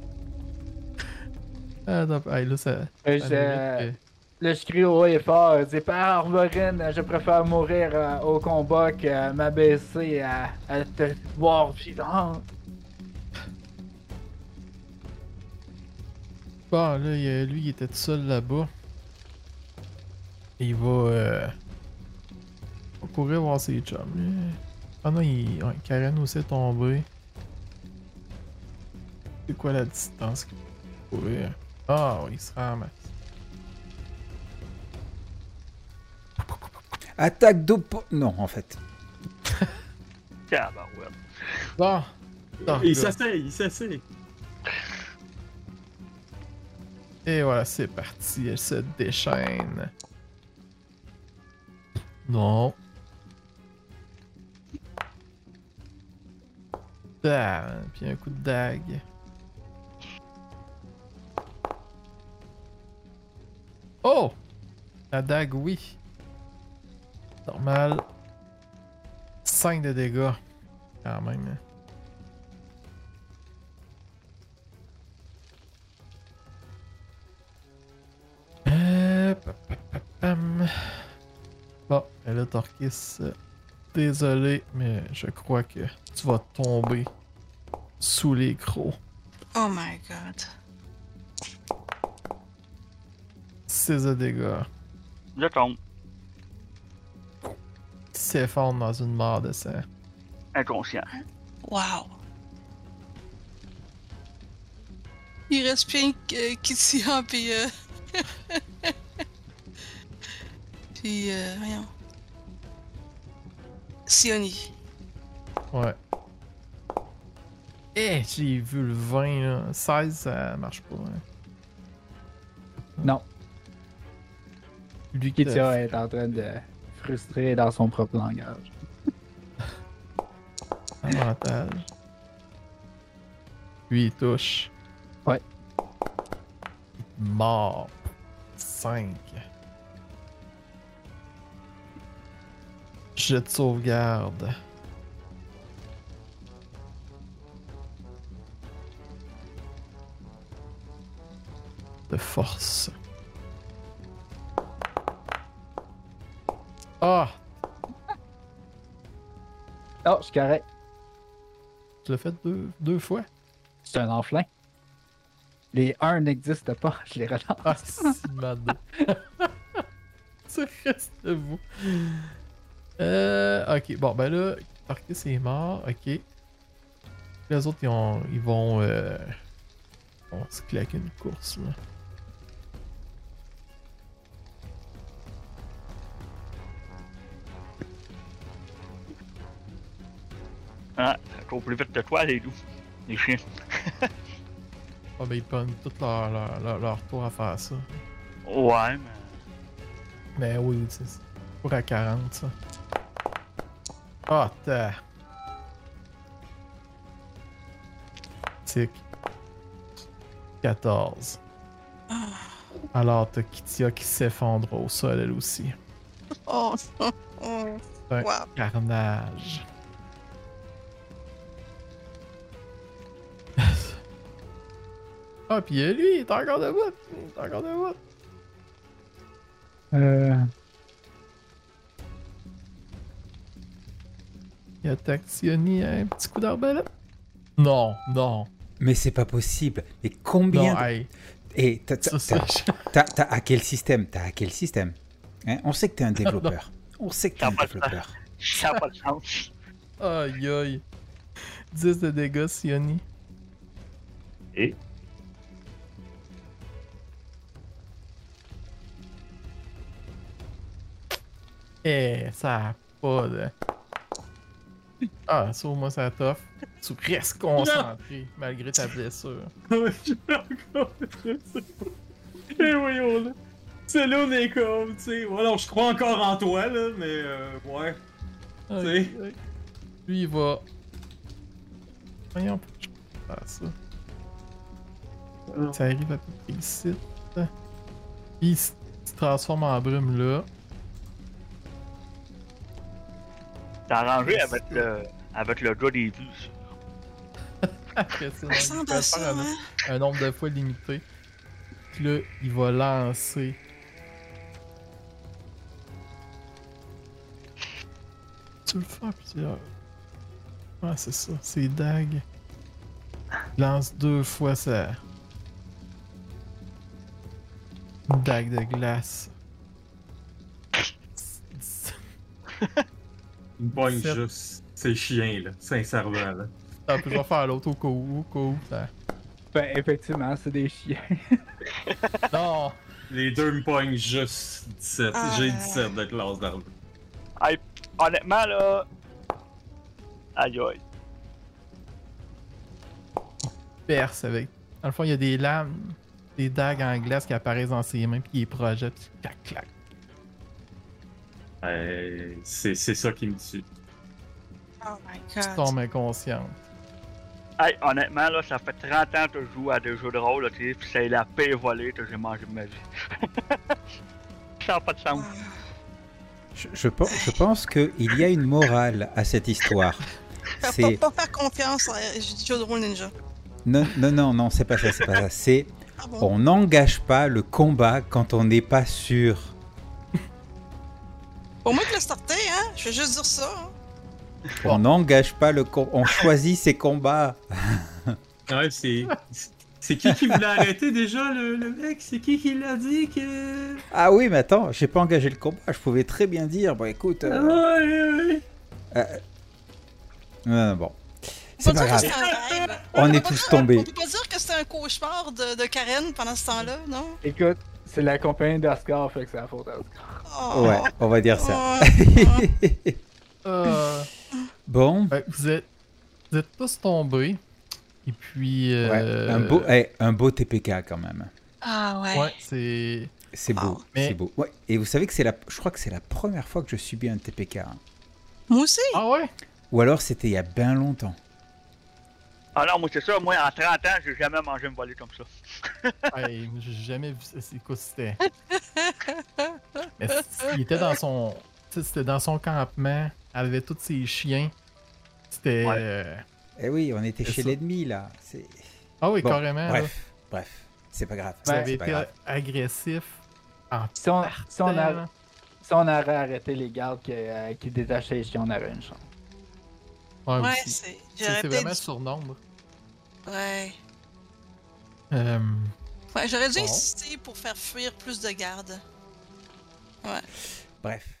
Ah, non, hey, là, ça. Fait que ça mérite Là, je crie haut et fort, je dis Père Arborine, je préfère mourir au combat que m'abaisser à te voir vivant. Bon, là, lui, il était tout seul là-bas. Il va courir voir ses chums. Lui. Ah non, ouais, Karen aussi est tombé. C'est quoi la distance qu'il peut courir? Ah, oui, il se ramasse. Attaque d'oppo... Non, en fait. Tabarouette. Bon. Il s'essaye. Et voilà, c'est parti. Elle se déchaîne. Non. Ah, puis un coup de dague. Oh! La dague, oui. Normal. 5 de dégâts. Quand même. Pam. Bon, et là, Torquis, désolé, mais je crois que tu vas tomber sous les crocs. Oh my god. 6 de dégâts. Je tombe. Il s'effondre dans une mare de sang. Inconscient. Wow. Il reste bien Kittian puis puis voyons. Sioni. Ouais. Eh, j'ai vu le 20 là. 16, ça marche pas. Hein. Non, Lui qui Kitia est en train de frustrer dans son propre langage. avantage. Lui, il touche. Ouais. Mort. 5. Jet de sauvegarde. De force. Ah! Oh, je suis correct. Tu l'as fait deux fois? C'est un enflin. Les 1 n'existent pas, je les relance. Ah, si, mado. Ça reste vous. Ok, bon, ben là, Arcus est mort, ok. Les autres, ils vont se claquer une course, là. Ah, ça court plus vite que toi, les loups. Les chiens. Ah, ben ils prennent tout leur tour à faire ça. Ouais, mais. Mais oui, c'est pour à 40, ça. Ah, t'as. Tic. 14. Alors, t'as Kitia qui s'effondre au sol, elle aussi. Oh, oh. Un Wow. carnage. Ah, puis lui, il est encore debout. Il est encore debout. Il attaque Sioni un petit coup d'arbalète. Non, non. Mais c'est pas possible. Mais combien Non, de... hey. Et Ça, t'as hacké le système. T'as hacké le système. Hein, on sait que t'es un développeur. On sait que t'es un T'as pas le développeur. Ça n'a pas de sens. Aïe aïe. 10 de dégâts, Sioni. Et? Eh, ça a pas de... Ah, ça au moins ça t'offre. Tu restes concentré malgré ta blessure. Ouais, je suis encore. Et voyons là. C'est là on est comme, tu sais. Voilà, je crois encore en toi là, mais ouais. Aïe, C'est- aïe. Lui, il va... Voyons, je peux faire ça. Ça arrive à peu près ici. Puis il se transforme en brume là. T'as arrangé avec le gars des vues. Après ça, Ça il ressemble peut à le ça, faire hein? un nombre de fois limité. Puis là, il va lancer. Tu le fais plusieurs. Ouais, c'est ça, c'est dague. Il lance 2 fois ça. Une dague de glace. Il me pogne Sept. juste. C'est chiant là, sincèrement là. On peut toujours faire l'autre au cas où, ça. Ben, effectivement, c'est des chiens. Non! Les deux me pognent juste 17. Ah. J'ai 17 de classe d'armure. Hey, honnêtement, là. Aïe aïe. Perce avec. Dans le fond, il y a des lames, des dagues en glace qui apparaissent dans ses mains, puis il les projette, puis clac, clac. C'est ça qui me tue. Oh my Tu god. tombes inconsciente. Hey, honnêtement, là, ça fait 30 ans que je joue à des jeux de rôle, là, tu sais, pis c'est la pire volée que j'ai mangé de ma vie. Ça n'a pas de sens. Wow. Je pense qu'il y a une morale à cette histoire. C'est... Pas faire confiance à jeu de rôle ninja. Non, c'est pas ça, c'est pas ça. C'est... Ah bon? On n'engage pas le combat quand on n'est pas sûr. Pour moi, que le starter, hein? Je vais juste dire ça. Hein? On n'engage pas le combat. On choisit ses combats. Ouais, c'est qui voulait arrêter déjà le mec? C'est qui l'a dit que. Ah oui, mais attends, j'ai pas engagé le combat. Je pouvais très bien dire, bon écoute... Ouais. bon. On C'est peut pas dire que grave. c'était un rêve. On est peut tous dire- tombés. On peut pas dire que c'était un cauchemar de Karen pendant ce temps-là, non? Écoute, c'est la compagnie d'Ascar, fait que c'est la faute à Ascar. Oh. Ouais, on va dire ça. Bon, Ouais, vous êtes tous tombés. Et puis. ouais, un beau TPK quand même. Ah ouais. Ouais, c'est. C'est beau, Wow. Mais- c'est beau. Ouais. Et vous savez que je crois que c'est la première fois que je subis un TPK. Hein. Moi aussi. Ah ouais? Ou alors c'était il y a bien longtemps. Ah non, moi c'est ça, moi en 30 ans, j'ai jamais mangé une volée comme ça. Hey, j'ai jamais vu ça. C'est quoi c'était? Mais il était dans son. Tu sais, c'était dans son campement. Elle avait tous ses chiens. C'était. Ouais. Eh oui, on était C'est chez ça. l'ennemi là. C'est... Ah oui, Bon, carrément. là. bref, c'est pas grave. Vous avez c'est pas été grave. agressif. En Si on, si on a- partant. si on aurait arrêté les gardes qui détachaient les chiens, on aurait une chance. Ouais, Ouais, aussi. c'est. C'est J'aurais vraiment peut-être. sur nombre. Ouais. Euh, Ouais, j'aurais dû Bon. insister pour faire fuir plus de gardes. Ouais. Bref.